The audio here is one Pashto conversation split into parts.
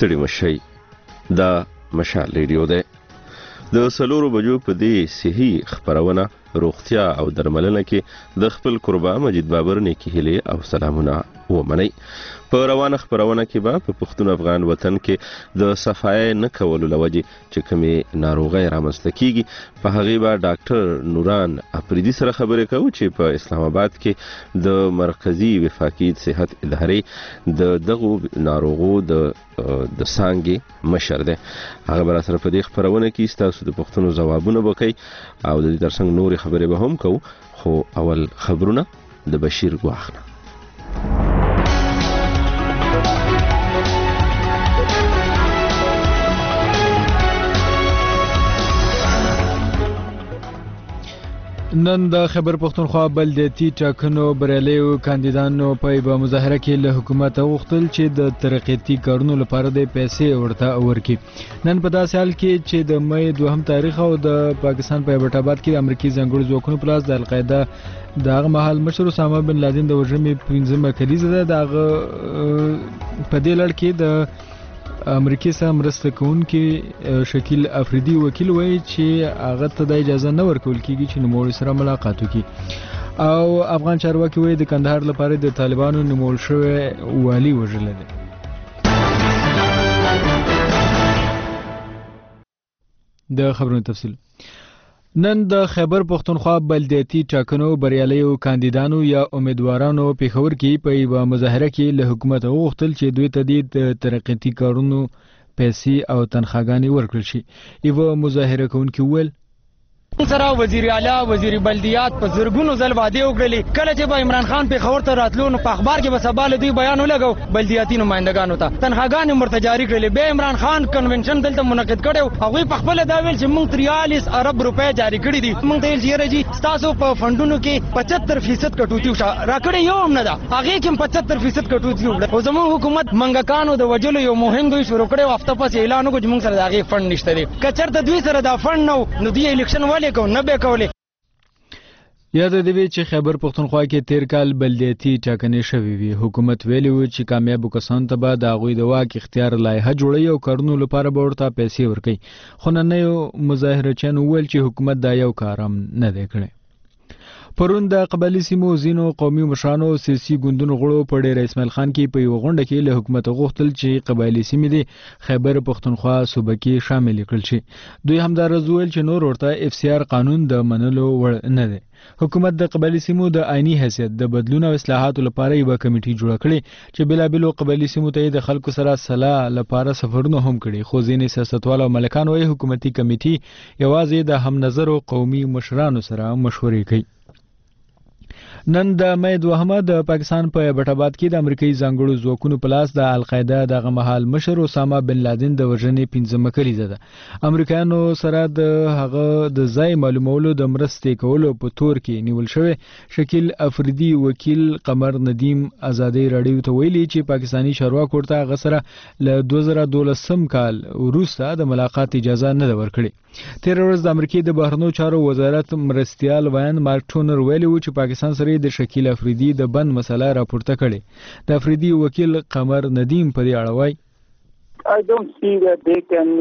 ستړي مشئ. دا مشال ریډیو دی. د 4 بجو په دې صحي خبرونه روغتیا او درملنه کې د خپل قربا مجید بابر نیکی هیلې او سلامونه ومنئ. په روانه خبرونه کې به په پښتون افغان وطن کې د صفای نه کولو لوجې چې کومې ناروغۍ رامنځته کیږي په هغې به ډاکټر نوران اپریدي سره خبرې کوو چې په اسلام آباد کې د مرکزی وفاقي صحت ادارې د دغو ناروغو د څانګې مشر دی. هغه به راسره په دې خبرونه کې ستاسو د پوښتنو ځوابونه به کوي او د دې ترڅنګ نورې خبرې به هم کوو. خو اول خبرونه د بشیر ګواخ نه. نن د خیبر پښتونخوا بلدیاتي ټاکنو بریالیو کاندیدانو په یوه مظاهره کې له حکومت غوښتل چې د ترقیتي کارونو لپاره د پیسې ورته ورکړي. نن په داسې حال کې چې د مې 2 تاریخ او د پاکستان په ایبټ آباد کې د امریکایي ځانګړو ځواکونو په لاس د القاعده د هغه مهال مشر اسامه بن لادن د وژنې 15مه کلیزه ده. د هغه په دې لړ کې د امریکای سره مرسته کوونکي شکیل افریدي وکیل وایي چې هغه ته د اجازه نه ورکول کیږي چې نوموړي سره ملاقات وکړي. او افغان چارواکي وایي د کندهار لپاره د طالبانو نومول شوی والي وژلی دی. د خبرونو تفصیل. نن د خیبر پښتونخوا بلدیاتي ټاکنو بریالیو کاندیدانو یا امیدوارانو پیښور کې په یوه مظاهره کې له حکومت غوښتل چې دوی ته د ترقیتي کارونو پیسې او تنخواګانې ورکړل شي. یوه مظاهره کوونکي وویل سره وزیر اعلی وزیر بلدیات په زرګونو ځل وعده وکړلې کله چې به عمران خان پیښور ته راتلو نو په اخبار کې به سبا له دوی بیان ولګو بلدیاتي نمائندګانو ته تنخواګانې مرته جاري کړلې. به عمران خان کنونشن دلته منعقد کړو هغوی په خپل دا ویل چې موږ 43 ارب روپۍ جاري کړي دي. موږ ته یې جی تاسو په فندونو کې 75% کټوتی راکړې یو هم نه ده هغه کې 75% کټوتی وکړه. او زموږ حکومت منګکانو د وجلو یو مهم دوی شروع کړو هفته پس اعلان وکړ چې موږ سره هغه فند نشته دی. کچرته دوی سره دا فند نو دی الیکشن کو نه به کولې. یاد دی چې خیبر پښتونخوا کې تیر کال بلدیاتي ټاکنې شوې وي. حکومت ویلي و چې کامیابو کسانو ته به د هغوی د واک اختیار لایحه جوړوي او کارونو لپاره به ورته پیسې ورکوي. خو نننیو مظاهرچیانو وویل چې حکومت دا یو کار هم نه دی کړی. پرون د قبایلي سیمو ځینو قومي مشرانو سیاسي ګوندونو غړو په ډېر اسماعیل خان کې په یوه غونډه کې له حکومت غوښتل چې قبایلي سیمې د خیبر پښتونخوا صوبه کې شامل کړل شي. دوی همداراز وویل چې نور ورته FCR قانون د منلو وړ نه دی. حکومت د قبایلي سیمو د آئیني حیثیت د بدلون او اصلاحاتو لپاره یوه کمیټي جوړه کړې چې بېلابېلو قبایلي سیمو ته د خلکو سره سلا لپاره سفرونه هم کړي. خو ځینې سیاستوال او ملکان وایي حکومتي کمیټي یوازې د هم نظرو قومي مشرانو سره مشورې کوي. نن د مې 2 د پاکستان په ایبټ آباد کې د امریکایي ځانګړو ځواکونو په لاس د القاعده دغه مهال مشر اسامه بن لادن د وژنې 15مه کلیزه ده. امریکایانو سره د هغه د ځای معلومولو د مرستې کولو په تور کې نیول شوی شکیل افریدي وکیل قمر ندیم ازادي رادیو ته ویلي چې پاکستانی چارواکو ورته هغه سره له 2012 کال وروسته د ملاقات اجازه نه ده ورکړې. تیر ورځ د امریکای د بهرنیو چارو وزارت مرستیال ویان مارک ټونر ویلي و چې پاکستان سره د شکیل افریدي د بند مسله راپورته کړې. د افریدي وکیل قمر ندیم په دې اړه وایي I don't see that they can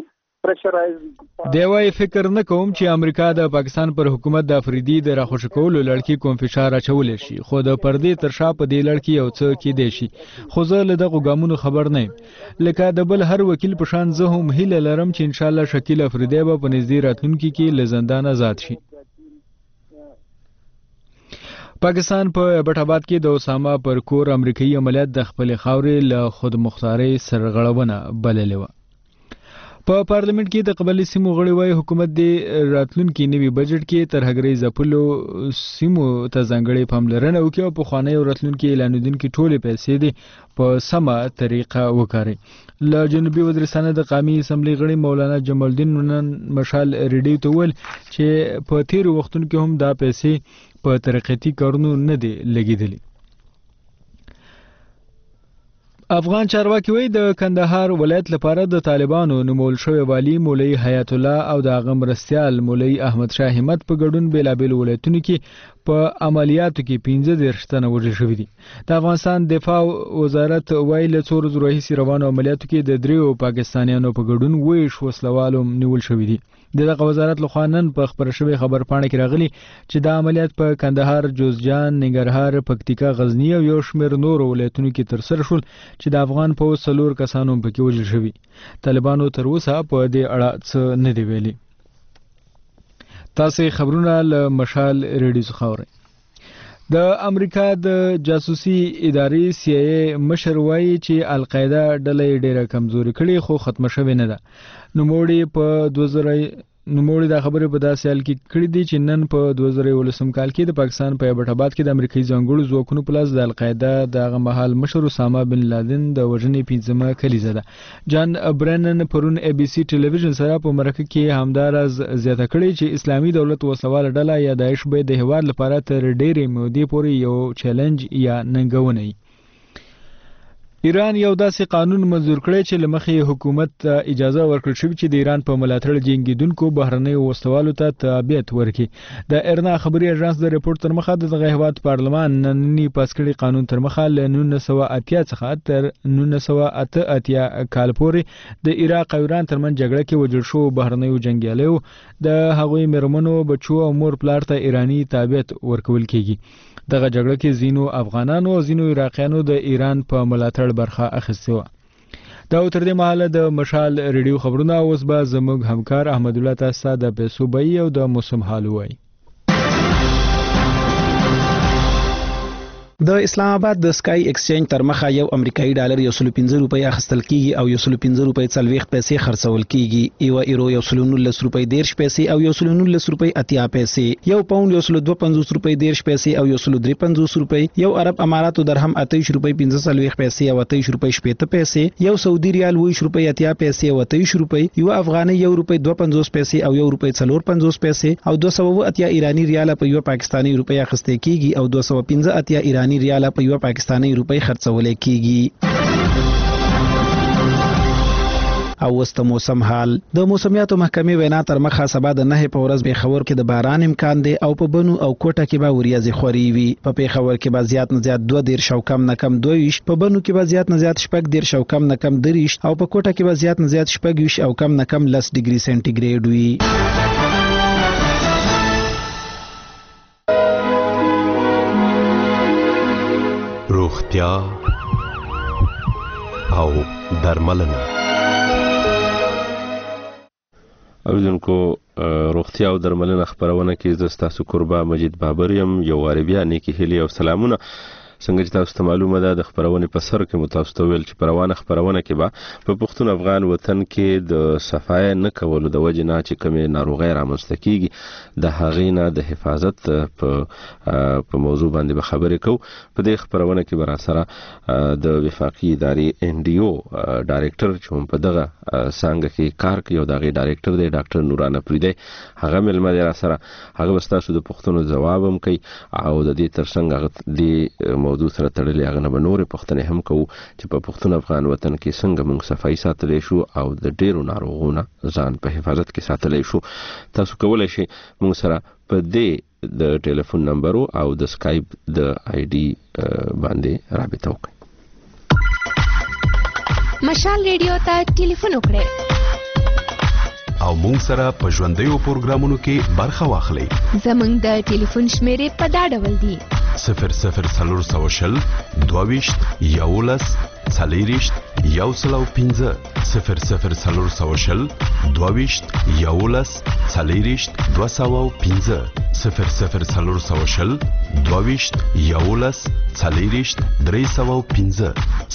دی وایي فکر نه کوم چې امریکا د پاکستان پر حکومت د افریدي د راخوشي کولو لړ کې کوم فشار اچولی شي. خو د پردې تر شا په دې لړ کې یو څه کیدی شي. خو زه له دغو ګامونو خبر نه یم. لکه د بل هر وکیل په شان زه هم هیله لرم چې انشاءالله شکیل افریدي به په نږدې راتلونکي کې له زندان آزاد شي. پاکستان په ایبټ آباد کې د اسامه پر کور امریکایي عملیات د خپلې خاورې له خودمختارۍ سرغړونه بللې وه. په پارلیمنت کې د قبایلي سیمو غړي وایي حکومت د راتلونکي نوي بجټ کې ترهګرۍ ځپلو سیمو ته ځانګړې پاملرنه وکړي او پخوانۍ او راتلونکي اعلانېدونکي ټولې پیسې دې په سمه طریقه وکاروي. له جنوبي وزیرستان د قومي اسمبلۍ غړي مولانا جمال الدین نن مشال ریډیو ته وویل چې په تیرو وختونو کې هم دا پیسې په ترقیتي کارونو نه دي لګېدلي. افغان چارواکي وایي د کندهار ولایت لپاره د طالبانو نومول شوی والی مولوي حیات الله او د هغه مرستیال مولوي احمد شاه همت په ګډون بیلابیل ولایتونو کې په عملیاتو کې 15 تنه وژل شوي دي. د افغانستان دفاع وزارت وایي له څو ورځو راهیسې روانو عملیاتو کې د 3 پاکستانیانو په ګډون 20 وسلوالو نیول شوي دي. دغه وزارت له خوا نن په خبر شوی خبرپاڼه کې راغلي چې د عملیات په کندهار، جوزجان، ننګرهار، پکتیکا، غزنی او یو شمېر نورو ولایتونو کې ترسره شول چې د افغان پوځ 4 کسانو پکې وژل شوي. طالبانو تر اوسه په دې اړه څه نه دی ویلي. تاسو خبرونه له مشال ریډیو څخه اورئ. د امریکا د جاسوسي ادارې CIA مشر وایي چې القاعده ډله ډیره کمزوري کړي خو ختمه شوې نه ده. نوموړي دا خبره په داسې حال کې کړې دي چې نن په 2019 کال کې د پاکستان په ایبټ آباد کې د امریکایي ځانګړو ځواکونو په لاس د القاعده د هغه مهال مشر اسامه بن لادن د وژنې 15مه کلیزه ده. جان برنن پرون ABC ټلویزیون سره په مرکه کې همداراز زیاته کړې چې اسلامي دولت وسوال ډله یا داعش به د هواد لپاره تر ډېرې مودې پورې یو چیلنج یا ننګونه وي. ایران یو داسې قانون منظور کړی چې لمخې حکومت اجازه ورکړل شوې چې د ایران په ملاتړ جنګیدونکو بهرنیو وسوالو ته تابعیت ورکړي. د ایرنا خبري اژانس د ریپورت تر مخه د دغه هیواد پارلمان نننی پاس کړي قانون تر مخه له 1980 څخه تر 1988 کال پورې د عراق او ایران ترمنځ جګړه کې وژل شو بهرنیو جنگیالیو د هغوی مرمنو بچو او مور پلار ته ایرانی تابعیت ورکول کیږي. دغه جګړه کې زینو افغانانو او زینو عراقیانو د ایران په ملاتړ برخه اخیستې وه. دا تر دې مهاله د مشال ریډیو خبرونه اوس به زموږ همکار احمد الله تاسو د پیسو بای او د موسم حال وایي. د اسلام آباد د سکای ایکسچینج تر مخه یو امریکایي ډالر 115 روپۍ اخیستل کیږي او 115 روپۍ 40 پیسې خرڅول کیږي. یو ایرو 119 روپۍ 10 پیسې او 119 روپۍ 80 پیسې. یو پاوند 152 روپۍ 10 پیسې او 153 روپۍ. یو عرب اماراتو درهم 28 روپۍ 45 پیسې او 28 روپۍ 70 پیسې. یو سعودي ریال 20 روپۍ 80 پیسې او 28 روپۍ. یو افغاني 1 روپۍ 52 پیسې او 1 روپۍ 54 پیسې او 280 ایرانی ریال په یو پاکستانی روپۍ اخیستل کیږي او 215 ایرانی ریال په یو پاکستانی روپۍ خرڅول کیږي. او وست موسم حال. د موسمیاتو محکمې وینا تر مخه سبا د 9 په ورځ به خبر کې د باران امکان دی او په بنو او کوټه کې به وریځې خوري وي. په پیښور کې به زیات نه زیات 2 شو کم نه کم 22، په بنو کې به زیات نه زیات 10 شو کم نه کم 30 او په کوټه کې به زیات نه زیات 20 او کم نه کم 10 ډیګري سنټیګریډ وي. روغتیا او درملنه. اوریدونکو روغتیا او درملنه خبرونه کې زه ستاسو قربا مجید بابر یم. یو واری بیا نیکی هیلي او سلامونه. څنګه چې تاسو ته معلومه ده د خبرونه په سر کې متاسو ویل چې پروانه خبرونه کې به په پښتون افغان وطن کې د صفای نه کولو د وجې نه چې کومې ناروغۍ رامنځته کیږي د هغې نه د حفاظت په موضوع باندې به خبرې کوو. په دې خبرونه کې به راسره د وفاقي ادارې NDO ډایرکټر چې هم په دغه څانګه کې کار کوي او د هغې ډایرکټر دی ډاکټر نورانه پریدی هغه ملمه دی راسره. هغه به ستاسو د پوښتنو ځواب هم کوي او د دې ترڅنګ هغه د موضوع سره تړلې هغه نه به نورې پوښتنې هم کوو چې په پښتون افغان وطن کې څنګه موږ صفایي ساتلی شو او د ډېرو ناروغونو ځان په حفاظت کې ساتلی شو. تاسو کولی شئ موږ سره په دې د ټلیفون نمبرو او د سکایپ د ID باندې رابطه وکړئ. مشال ریډیو ته ټلیفون وکړئ او مونږ سره په ژوندیو پروګرامونو کې برخه واخلئ. زمونږ د ټلیفون شمیرې په دا ډول دي: 0040 22 11 40 105 0040 22 11 40 205 0040 22 11 40 305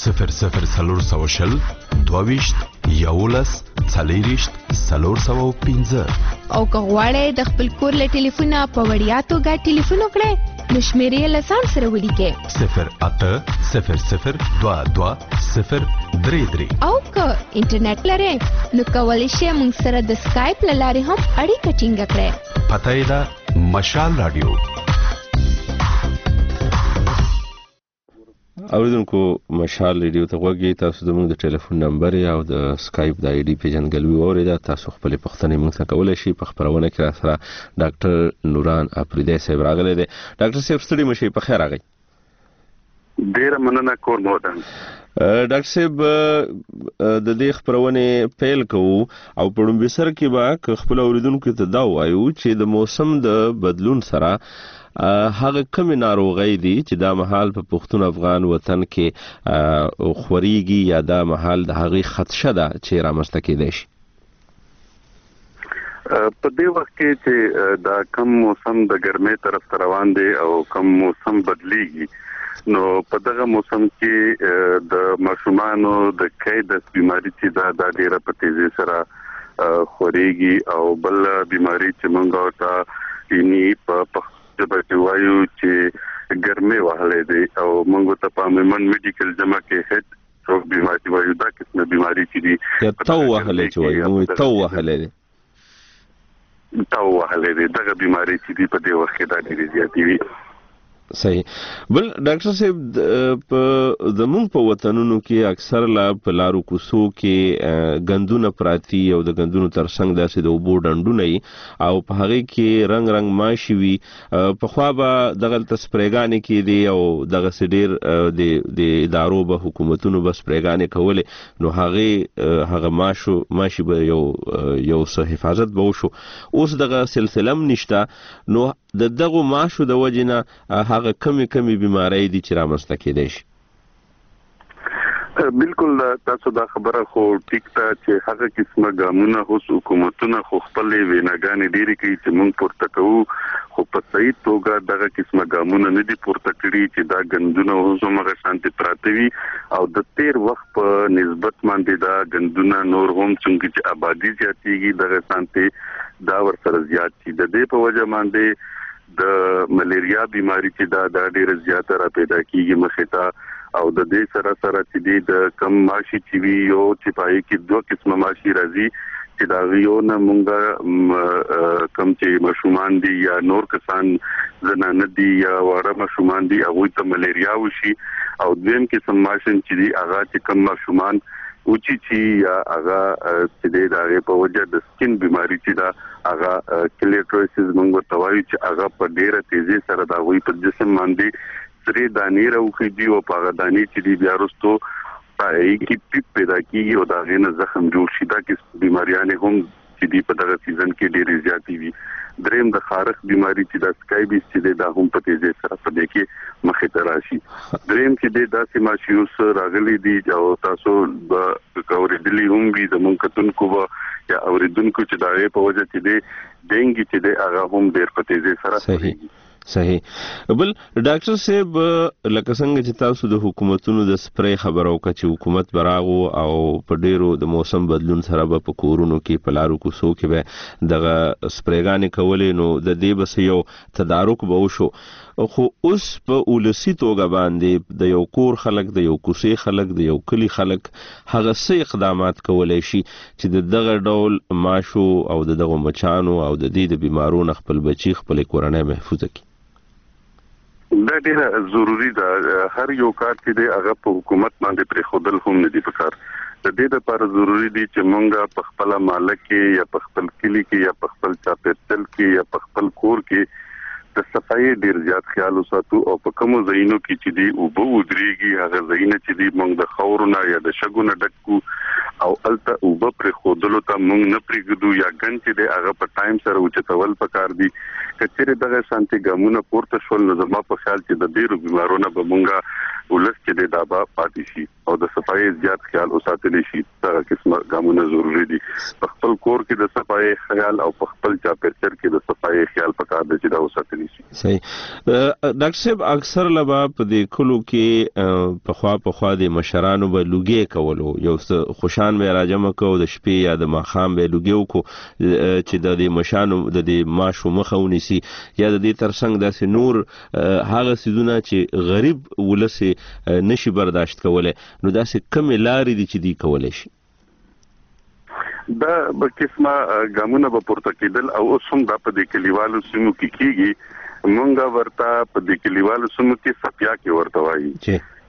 0040 22 11 40 305. او که غواړئ د خپل کور له ټلیفونه په وړیا توګه ټلیفون وکړئ نو شمیرې له ځان سره ولیکئ 0800 22 033. او که انټرنیټ لرئ نو کولی شئ موږ سره د سکایپ له لارې هم اړیکه ټینګه کړئ. پته یې ده مشال رادیو. اوریدونکو مشال ریډیو ته غوږی تاسو زموږ د ټلیفون نمبر او د سکایپ د آی ډي پیژنګلوي اوریدا تاسو خپل پوښتنې موږ ته کولای شئ په خبرونه کې را سره ډاکټر نوران اپریدی صاحب راغلی دی. ډاکټر صاحب ستړي مشي په خیر راغی. ډیر مننه کور مودن. ډاکټر صاحب د دې خبرونه پیل کوو او په لومبي سر کې به خپل اوریدونکو ته دا وایو چې د موسم د بدلون سره هغه کوم ناروغي دي چې دا محل په پښتون افغان وطن کې خوريږي یا دا محل د هغه خدشه ده چې رامسته کېدای شي. په دې وخت کې چې دا کم موسم د ګرمۍ طرف روان دی او کم موسم بدليږي نو په دغه موسم کې د ماشومانو د قیدس بیماری چې دا ډیره په تیزی سره خوريږي او بل بیماری چې موږ ورته یې په چې وایو چې ګرمي وهلې دي او موږ ته په من میډیکل جمع کې هټ څوک بیماری وایو دا قسمه بیماری چې دي تو وهلې چې وایو تو وهلې دي دغه بیماری چې دي په دې وخت کې دا ډېری زیاتې وي. صحیح. بل ډاکټر صاحب په زموږ په وطنونو کې اکثر لا په لارو کوڅو کې غندونه پراتی او د غندونو ترڅنګ داسې د اوبو ډنډونه او په هغه کې رنگ ماشي وي په خوا به دغه تسپریګانې کې دي او دغه سډیر د ادارو به حکومتونو بس پریګانې کولې نو هغه ماشي به یو څه حفاظت به وشو. اوس دغه سلسله نشته نو د دغه ماشو د وجنه هغه کمی بیماری دي چې رامسته کېدای شي. بالکل تاسو دا خبره خو ټیک ته چې هغه قسمه ګامونه هوس حکومتونه خو خپل ویناګانې ډېری کوي چې موږ پورته کوو خو په صحیح توګه دغه قسمه ګامونه نه دي پورته کړي چې دا غندونه هوس موږ شانتي پراتوي او د تیر وخت په نسبت باندې دا غندونه نور هم څنګه چې آبادی زیاتېږي دغه شانتي دا ور سره زیات شي. د دې په وجه باندې د ملیریا بیماری چې دا ډیره زیاته را پیدا کیږي مخته او د دې سره چې د کم ماشي چې وی یو چې پای کې دوه قسمه ماشي راځي چې دا یو نه مونږه کم چې مشومان دي یا نور کسان زنانه دي یا وړه مشومان دي هغه ته ملیریا وشي او دویم قسم ماشين چې دي هغه چې کم مشومان اوچی چې یا هغه چې د په وجه د سکین بیماری چې دا هغه کلیټروسیس موږ توایي چې هغه په ډیره تیزی سره دا وي په جسم باندې سری دانی راوخیږي او په دانی چې دی بیا وروسته پای کې پیپ پیدا کیږي او دا غنه زخم جوړ شي دا کې بیماریاں هم چې دی په دغه سیزن کې ډیره زیاتی وي. دریم د خارخ بیماری چې د سکایبیس چې دا هم په تیزی سره په دې کې مخې ته راشي. دریم چې د سیماشیوس راغلي دي او تاسو د کوریدلی هم وي د منکتونکو یا اوریدونکو چې دا په وجه چې دی ډینګي چې دی هغه هم ډیر په تیزی سره صحیح. بل ډاکټر صاحب لکه څنګه چې تاسو د حکومتونو د سپری خبرو کا چې حکومت براغو او په ډیرو د موسم بدلون سره په کورونو کې په لارو کوڅو کې به دغه سپریګانې کولې نو د دې بس یو تدارک به وشو خو اوس په ولسی توګه باندې د یو کور خلک د یو کوڅې خلک د یو کلی خلک هغه څه اقدامات کولای شي چې دغه ډول ماشو او دغه مچانو او د دې د بیمارونو خپل بچي خپل کورنۍ محفوظ کړي. دا ډیره ضروری ده. هر یو کار چې دی هغه په حکومت باندې پر خودل هم نه دی پکار. د دې لپاره ضروری دي چې مونږه په خپل مالک کې یا په خپل کلی کې یا په خپل چاپیریال کې یا په خپل کور کې د صفایي ډیر زیات خیال وساتو او په کومو ځایونو کې چې دی او به ودرېږي هغه ځایونه چې دی مونږ د خورونه یا د شګونه ډکو او الته او به پر خودلو ته مونږ نه پریږدو یا ګن چې دی هغه په ټایم سره اوچتول پکار دي. کچېره دغه شانتي ګامونه پورته شول نو زما په خیال چې د ډیرو بیمارونو به مونږه ولس کې د دابا پاتې شي او د صفایي زیات خیال وساتل شي. دا قسمه ګامونه ضروری دي. په خپل کور کې د صفایي خیال او په خپل چاپیریال کې د صفایي خیال پکار دي چې دا وساتل شي. صحیح. ډاکټر صاحب اکثر لبا په دې کلو کې په خوا د مشرانو به لوګي کولو یو څه خوشان به راجمه کو د شپې یا د ماخام به لوګي کو چې د دې مشانو د دې ماشو مخونی یا د دې ترڅنګ داسې نور هغه سيزونه چې غریب ولسی نشي برداشت کولای نو داسې کم لارې دي چې دی کولای شي. دا په قسمه ګامونه به پورته کېدل او اوس هم د په دې کلیوالو سیمو کې کیږي. مونږه ورته په دې کلیوالو سیمو کې سپیا کې ورته وایي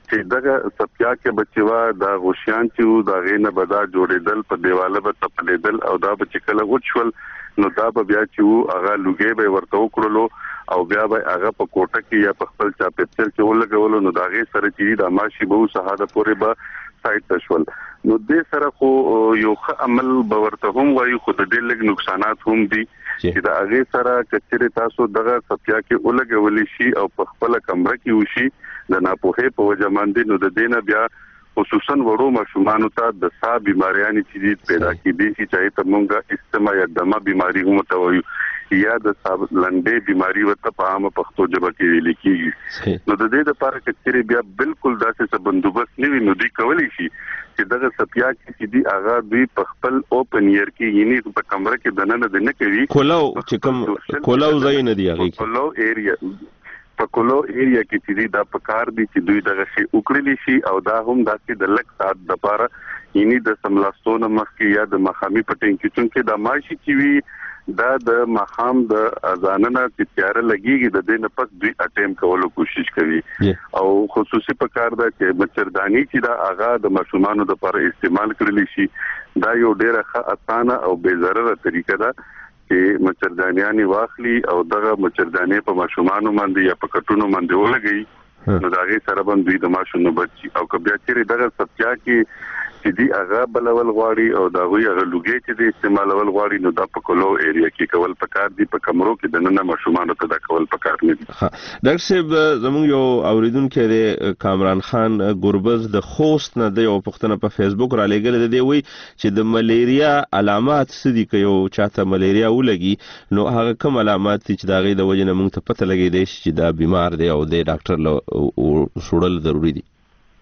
چې دغه سپیا کې بچوا دا غوشیان چې دا غینه بدا جوړېدل په دیواله به تپلیدل او دا به چکل وچول نو دا به بیا چې هغه لوګي به ورته وکړلو او بیا به هغه په کوټه کې یا په خپل چا پېچل کې ولګول نو دا غي سره چې د ماشي به سہاده پورې به سایت تشول نو دې سره خو یو عمل به ورته هم وایي خو د دې لږ نقصانات هم دي چې دا هغه سره کچره تاسو دغه سپیا کې ولګول شي او په خپل کمره کې وشي د ناپوهه په وجه باندې نو د دینه بیا خصوصا وړو ماشومان ته د سا بیماریاں چې پیدا کیدي چې چاہے ته مونږه استما یا دمه بیماری هم ته وایو یا د ساب لنډې بیماری ورته په عامه پښتو ژبه کې ویل کیږي نو د دې لپاره کچري بیا بالکل داسې څه بندوبست نه وي نو دی کولی شي چې دغه سپیا کې دی هغه دوی په خپل اوپن ایر کې یعنی په کمره کې دننه نه کوي کولاو چې کوم کولاو ځای نه دی هغه کولاو ایریا په کولو ایریا کې چې دا پکار دي چې دوی دغه شی وکړلی شي او دا هم داسې د لک سات د لپاره یعنی د سملاستون مخکې یا د مخامي پټین کې چې دا ماشي چې وی دا د مخام د اذاننا چې تیار لګيږي د دې نه پس دوی اټیم کولو کوشش کوي او خصوصي پکار دا چې مچردانی چې دا اغا د ماشومان د لپاره استعمال کړلی شي دا یو ډیره ښه اسانه او بے ضرر طریقه ده چې مچردانیان واخلي او دغه مچردانی په ماشومان باندې یا په کټونو باندې ولګي نو دا غي سره باندې دوی د ماشوم بچي او کبه چې دغه سپیا کې چې دی هغه بلول غواړي او دا وی هغه لوګي چې د استعمالول غواړي نو دا په کولو ایریا کې کول پکار دي په کمرو کې د نن ماشومان ته دا کول پکار نه دي ډاکټر صاحب زموږ یو اوریدونکو دی کامران خان ګوربز د خوست نه د یو پښتنه په فیسبوک را لګل دی وی چې د ملیریا علامات څه دي که یو چاته ملیریا ولګي نو هغه کوم علامات چې دا غي د وجنه موږ ته پته لګي دی چې دا بیمار دی او د ډاکټر له سوړل ضروری دي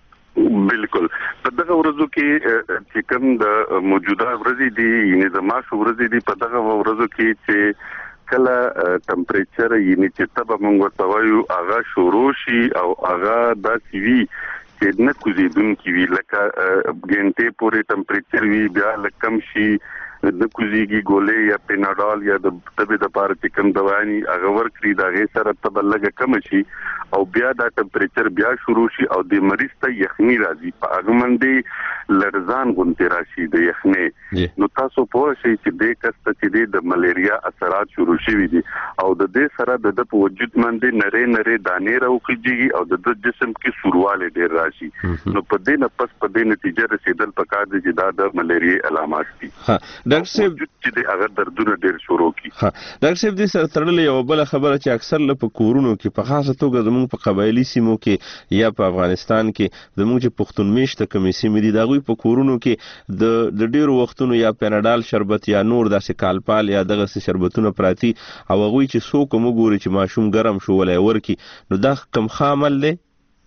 بالکل په دغه ورځو کې چې کوم د موجوده ورځې دي یعنی د ماش ورځې دي په دغه ورځو کې چې کله ټمپریچر یعنی چې تبه موږ ورته وایو هغه شروع شي او هغه د سی وی چې نه کوزیدونکي وی لکه ګنټه پورې ټمپریچر وی بیا لکم شي د کوزيږي ګولې یا پیناډول یا د تبه د پاره چې کوم دوايي هغه ورکړي دا غي سره تبه لګه کم شي او بیا دا ټمپریچر بیا شروع شي او د مریض ته یخني راځي په هغه باندې لرزان غونډه راشي د یخني نو تاسو په شي چې د کست چې د ملیریا اثرات شروع شي دي او د دې سره د وجود باندې نری دانې راوخیږي او د جسم کې سورواله ډیر راشي نو په دې نه پس په دې نتیجه رسیدل پکار دي چې دا د ملیریا علامات دي ډاکټر صاحب چې هغه دردونه ډیر شروع کی ډاکټر صاحب دې سره تړلې یو بل خبره چې اکثر په کورونو کې په خاصه توګه زموږ په قبایلی سیمو کې یا په افغانستان کې زموږ چې پښتون میشته کمیسي مې دي دا غوي په کورونو کې د ډیرو وختونو یا پیناډال شربت یا نور داسې کالپال یا دغه شربتونه پراتی او غوي چې څوک وګوري چې ماشوم ګرم شو ولای ورکی نو دا کم خامل دی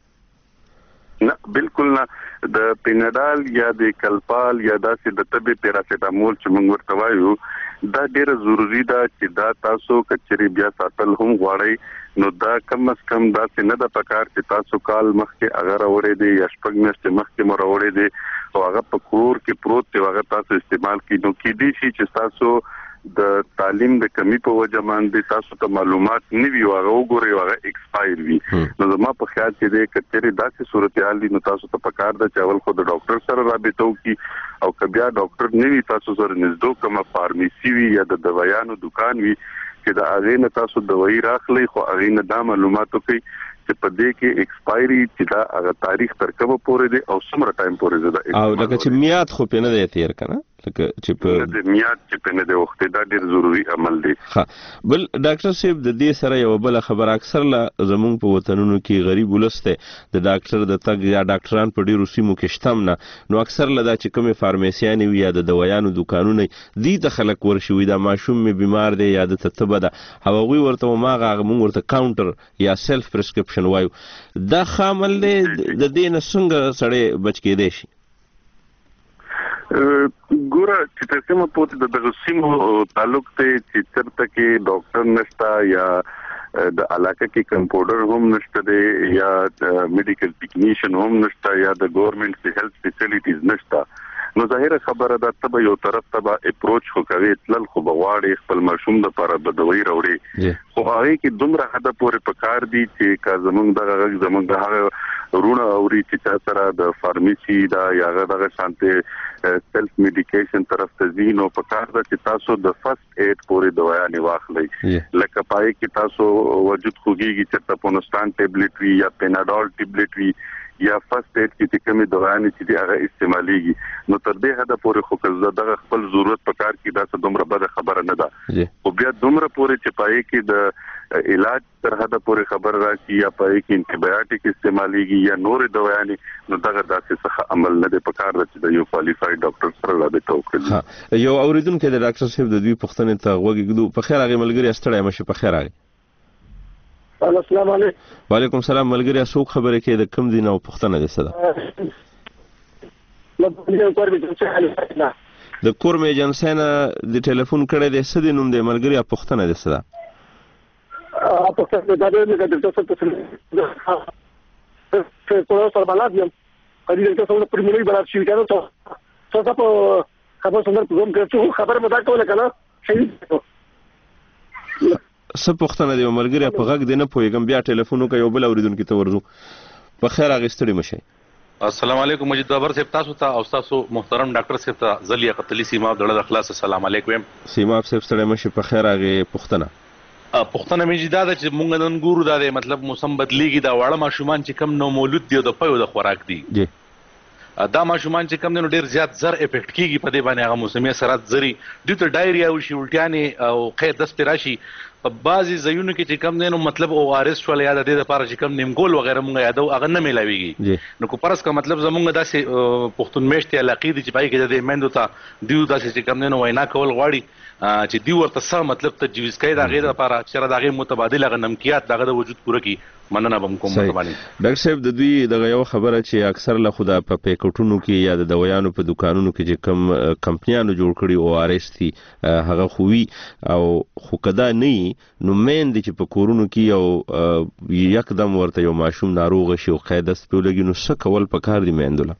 نه بالکل نه د پیناډال یا د کلپال یا د تبه پیراسټامول چې موږ ورته وایو دا ډیره ضروری ده چې دا تاسو کچري بیا ساتل هم غواړئ نو دا کم از کم دا څنګه د پکار چې تاسو کال مخکې اگر اورې دي یا شپږ میاشتې مخکې مور اورې دي او هغه په کور کې پروت دی هغه تاسو استعمال کړئ نو کې دي چې تاسو د تعلیم د کمی په وجه باندې تاسو ته معلومات نه وی هغه وګورئ هغه ایکسپایر وی نو زما په خیال کې د کچري داسې صورتحال دي نو تاسو ته پکار د چاول خو د ډاکټر سره رابطه وکي او کبیا ډاکټر نه وی تاسو سره نږدې کومه فارمیسي وی یا د دوايانو دکان وی چې دا هغه نه تاسو دوايي راخلي خو هغه نه دا معلومات وکي چې په دې کې ایکسپایری چې دا هغه تاریخ تر کومه پورې دی او څومره ټایم پورې دی او لکه چې میاد خو په نه دی تیر کنه لکه چې په د میاد چې په نه دی وخت دا ډیر ضروری عمل دی ها بل ډاکټر صاحب د دې سره یو بل خبر اکثر لا زمونږ په وطنونو کې غریب ولسته د ډاکټر د تګ یا ډاکټران په ډیرو سیمو کې شتم نه نو اکثر لا چې کومه فارمیسیانې وي یا د دوايانو دکانونه دي د خلک ورشي دا ماشوم می بیمار دی یا د تتبه ده هغه ورته ماغه موږ ورته کاونټر یا سیلف پرسکرپشن وایو دا خامل دی د دې نه څنګه سړی بچ کېدای شي ګوره چې تاسو په دغه سیمو تعلق ته چې چرته کې ډاکټر نشتا یا د علاقه کې کمپاوډر هم نشته دی یا میډیکل ټیکنیشن هم نشته یا د ګورنمنت هیلث فیسیلیټیز نشته نو ظاهره خبره ده ته یو طرف ته اپروچ خو کوي تل خو بغواړي خپل ماشوم د لپاره بدوي راوړي خو هغه کې دومره حد پورې پکار دي چې کا زمونږ دغه زمونږ د رونه اوري چې سره د فارمیسي دا یا دغه شانته سیلف میډیکیشن طرف ته زینو پکار ده چې تاسو د فرست ایډ پورې دوايانې واخلئ لکه پای کې تاسو وجود خوږیږي چې تپونستان ټیبلټ وی یا پیناډول ټیبلټ وی یا فرست ایډ کې کومې دوايانې چې هغه استعماليږي نو تر دې حد پورې خو که دغه خپل ضرورت پکار کې دا څه دومره بده خبره نه ده او بیا دومره پورې چې پای کې د علاج تر حد پورې خبر راځي یا پای کې انټي بایوټیک استعماليږي یا نور دوايانې نو دغه داسې څه عمل نه دی پکار چې د یو کوالیفاید ډاکټر سره رابطه وکړي. یو اوریدونکو د ډاکټر صاحب د دوی پوښتنې ته وګورئ. په خیر هغه ملګری استړی مشه په خیر هغه. السلام علیکم. وعلیکم السلام ملګری اسو خبره کې د کم دین او پوښتنه ده صدا. د کورم ایجنسی نه د ټلیفون کړه د سدي نوم د ملګری پوښتنه ده صدا. پوښتنه ده چې د ډاکټر صاحب په سره بلاد یم. کله چې تاسو په پرمونی بلاد شي کنه تاسو په خبر څنګه پروګرام کوي خبر مدا کوله کنه صحیح. څه پوښتنه دی ملګری په غږ دی نه پوهېږم بیا ټلیفون وکړه یو بل اوریدونکي ته ورځو. په خیر هغه ستړي مشئ. السلام علیکم مجید بابر صاحب تاسو ته او تاسو محترم ډاکټر صاحب ته زلیه قتلی سیما د اخلاص السلام علیکم. سیما صاحب ستړي مشئ په خیر هغه پوښتنه مې دا ده چې مونږ نن ګورو دا د مطلب موسم بدلیږي دا واړه ماشومان چې کم نو مولود دي او د پيو د خوراک دي دا ماشومان چې کم نو ډیر زیات زر افیکټ کیږي په دې باندې هغه موسمي اثرات زری دوی ته ډایریا او شي الټیانې او قید دست راشي په بعضي ځایونو کې چې کم نو مطلب او ارس ول یاد د لپاره چې کم نیمګول وغیرہ مونږ یادو هغه نه ملاويږي نو کو پرس کا مطلب زمونږ داسې پښتون میشتي علاقې دي چې پای کې د مندو ته دیو داسې چې کم نو وینا کول غواړي چې دی ورته څه مطلب تجویز کوي دا غیر لپاره چې دا غیر متبادل غنمکیات دغه د وجود پوره کی مننه بم کوم باندې. ډاکټر صاحب د دوی دغه یو خبره چې اکثر له خدا په پیکټونو کې یا د دوايانو په دکانونو کې چې کم کمپنیانو جوړ کړي او ار اس تي هغه خووي او خو کدا نه نو مین دي چې په کورونو کې یو یکدم ورته یو ماشوم ناروغ شي او قاعده سپولګي نو څه کول پکار دي میندله.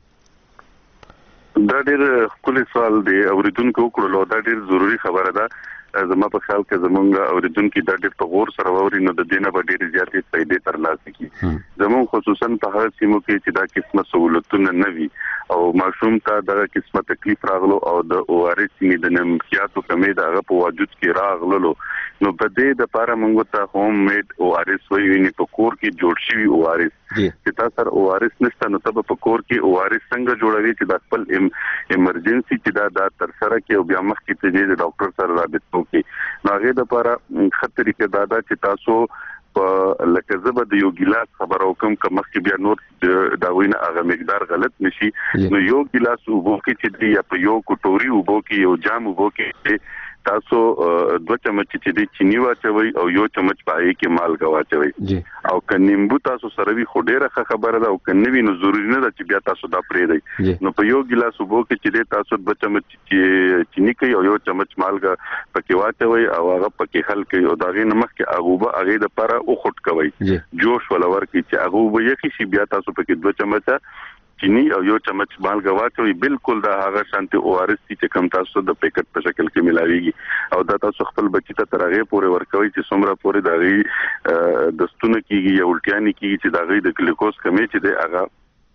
دا ډېر خپل سوال دی اوریدونکو کړلو دا ډېر ضروری خبره ده زما په خیال کې زمونږ اوریدونکو دا ډېر په غور سره ووري نو د دینه به ډېر زیاتې فائدې ترلاسه کړي زمون خصوصا په هغه سیمو کې چې دا قسمه سہولتونه نه وي او ماشوم ته دا قسمه تکلیف راغلو او د او ار اس می د نمکیاتو کمی دا په وجود کې راغلو نو په دې د لپاره موږ ته هوم میډ او ار اس وی په کور کې جوړ شوی او ار اس چې تاسو او ار اس نشته نو ته په کور کې او ار اس څنګه جوړوي چې د خپل ایمرجنسي چې دا تر سره کې او بیا مخ کې ته د ډاکټر سره رابطه وکړي نو هغه د لپاره خطرې کې دا چې تاسو په لکه زبر د یو ګلاس خبرو کوم که مخکې بیا نور دا وینه هغه مقدار غلط نشي نو یو ګلاس وبو کې چې دی یا په یو کوټوري وبو کې یو جام وبو کې تاسو 2 چمچ چې دی چینی واچوي او یو چمچ پای کې مالګه واچوي او کنيمبو تاسو سره وی خډيره خبره ده او کنيوي نو ضروري نه ده چې بیا تاسو دا پرې دی نو په یو ګلاس وبو کې چې دی تاسو 2 چمچ چینی کوي او یو چمچ مالګه پکې واچوي او هغه پکې حل کوي او دا غي نمک کې هغه هغه د لپاره او خټ کوي جوش ولور کې چې هغه به یخي شي بیا تاسو پکې 2 چمچ چینی او یو چمچ مالګه واچوي بالکل دا هغه شانتي او ار اس چې کم تاسو د پیکټ په شکل کې ملاويږي او دا تاسو خپل بچی ته ترغه پورې ورکوي چې څومره پورې داغي دستونه کیږي یا الټیانې کیږي چې داغي د ګلوکوز کمی چې دی هغه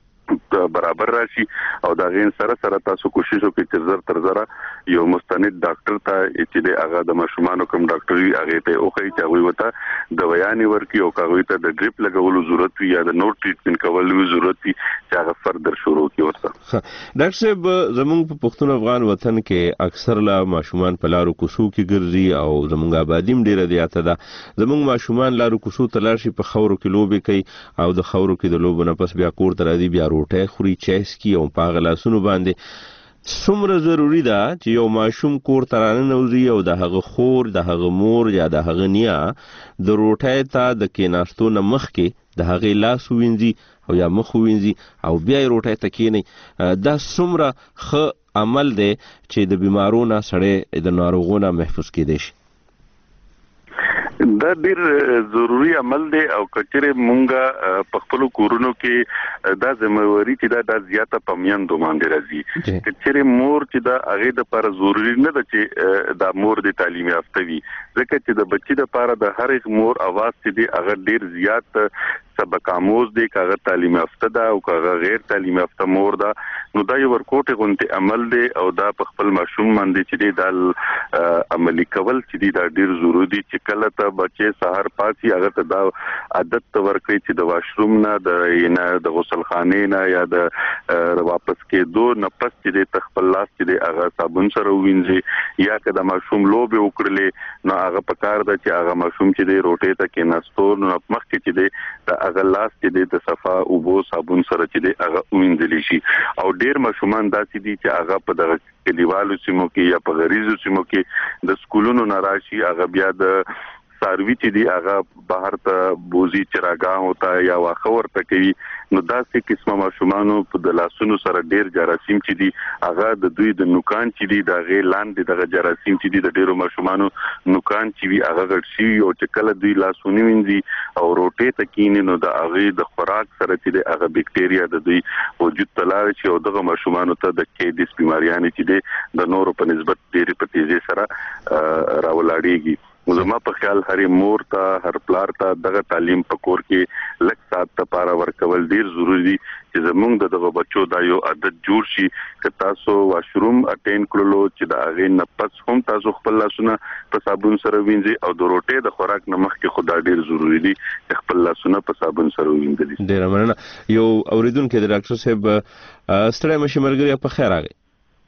برابر راشي او دا غین سره تاسو کوشش وکړئ چې زر تر زره یو مستند ډاکټر ته چې دی هغه د ماشومان کوم ډاکټر وي هغه ته اوخی چې هغه وته د بیان ورکی او هغه ته د ډریپ لګولو ضرورت وي یا د نور ټریټمنټ کولو ضرورت وي چې هغه فردر شروع کی ورته. ډاکټر صاحب زموږ په پښتون افغان وطن کې اکثر لا ماشومان په لارو کوڅو کې ګرځي او زموږ آبادیم ډیره زیاته ده زموږ ماشومان لارو کوڅو ته لاړ شي په خورو کې لوبي کوي او د خورو کې د لوبو نه پس بیا کور ته راځي بیا روټه خوري چایس کی او پاغه لاسونو باندې څومره ضروری ده چې یو ماشوم کور ته راننوځي او د هغه خور د هغه مور یا د هغه نیا د روټه ته د کیناستو نه مخکې د هغه لاس وینځي او یا مخ وینځي او بیا روټه ته کینی دا څومره ښه عمل دی چې د بیمارونو سره د ناروغونو محفوظ کېدی شي. دا ډیر ضروری عمل دی او کچره مونږه په خپل کورونو کې دا ذمہواری چې دا زیاته پمیندو باندې راځي کچره مور چې دا هغه د پر ضروری نه ده چې دا مور د تعلیم یافته وي ځکه چې د بچی د لپاره د هر یک مور اواز چې دی هغه ډیر زیات سبق آموز دی کاغه تعلیم یافته ده او کاغه غیر تعلیم یافته مور ده نو دا یو ورکوټه غونته عمل دی او دا په خپل ماشوم باندې چې دی د عملی کول چې دی دا ډیر ضروری دی چې کله ته بچي سحر پاسي هغه ته دا عادت ورکړي چې د واشروم نه د غسل خانه نه یا د واپس کېدو نه پس چې دی خپل لاس چې دی هغه صابون سره وینځي یا که د ماشوم لوبه وکړلې نو هغه په کار ده چې هغه ماشوم چې دی روټه ته کې نستور نو مخکې چې دی هغه لاس چې د صفا او بو صابون سره چې دی هغه وینځل شي او ډیر ماشومان داسې دي چې هغه په دغه کلیوالو سیمو کې یا په غریزو سیمو کې د سکولونو ناراشي هغه بیا د ساروی چې دی هغه بهر ته بوزي چراغاه ہوتا یا واخه ورته کوي نو داسې قسمه ماشومان په د لاسونو سره ډیر جراثیم چې دی هغه د دوی د نوکان چې دی د غیر لاندې دغه جراثیم چې دی د ډیرو ماشومان نوکان چې وی هغه غټ شي او چې کله دوی لاسونه وینځي او روټه تکینې نو د هغه د خوراک سره چې دی هغه بکټریا د دوی وجود تلار چې او دغه ماشومان ته د کېدس بیماریاں چې دی د نورو په نسبت ډیره په تیزی سره راولاړيږي زما په خیال هر مور ته هر پلار ته دغه تعلیم پکور کې لک سات ته پارا ورکول ډیر ضروری دي چې زمونږ دغه بچو دا یو عادت جوړ شي چې تاسو واشروم اټین کړلو چې دا غي نفس هم تاسو خپل لاسونه په صابون سره وینځي او د روټې د خوراک نمخ کې خدا ډیر ضروری دي چې خپل لاسونه په صابون سره وینځي. ډیر مننه. یو اوریدونکو د ډاکټر صاحب ستړی مشه ملګری په خیر راغی.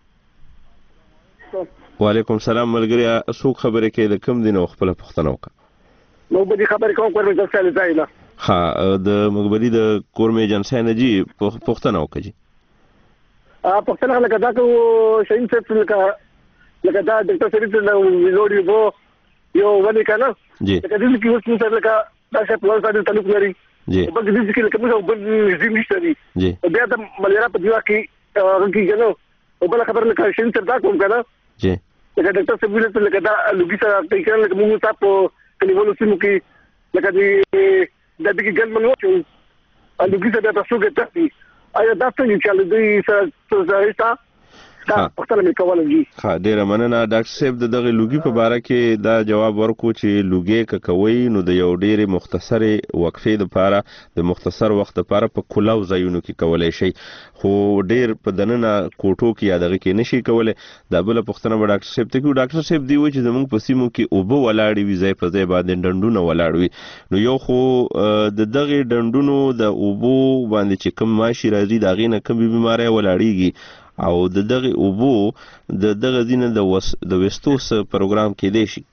وعلیکم السلام ملګری څوک خبرې کوي د کوم دین او خپل پښتنو کا نو به خبرې کوم پر مې ځل ځای نه ها د مغبري د کورمې جنسای نه جی پښتنو کا جی پښتنه لکه دا کو شین څه لکه دا ډاکټر سریت نو ویلوډي وو یو ونی کنه جی لکه دې کې اوس څه لکه دا څه پلان سره تعلق لري جی په دې کې لکه موږ بل دې نشته دي جی بیا د ملیرا په دیوا کې راځي کنه او بل خبر لکه شین څه دا کوم کنه جی لکه ډاکټر صاحب ویل لکه دا لوګي سره ټیکل لکه موږ تاسو کلیوالو سیمو کې لکه دې د دې ګل منو چې لوګي سره تاسو کې تاسو آیا دا څه چې دې سره دا پختنه مې کولای دي. ها ډیر مننه ډاکټر صاحب دغه لوګي په اړه کې دا جواب ورکو چې لوګي کوي نو د یو ډیر مختصری وقفې لپاره د مختصر وخت لپاره په کلاو ځایونو کې کولای شي خو ډیر په دننه کوټو کې یا دغه کې نشي کولای. دا بل پښتنه به ډاکټر صاحب ته کو ډاکټر صاحب دی و چې زموږ په سیمو کې اوبه ولاړې وي ځای په ځای باندې ډنډونه ولاړ وي نو یو خو د دغه ډنډونو د اوبو باندې چې کوم ماشي راځي دا غینه کوم بیماری ولاړیږي او د دغه اوبو د دغه دینه د وستوس پروګرام کې دی شي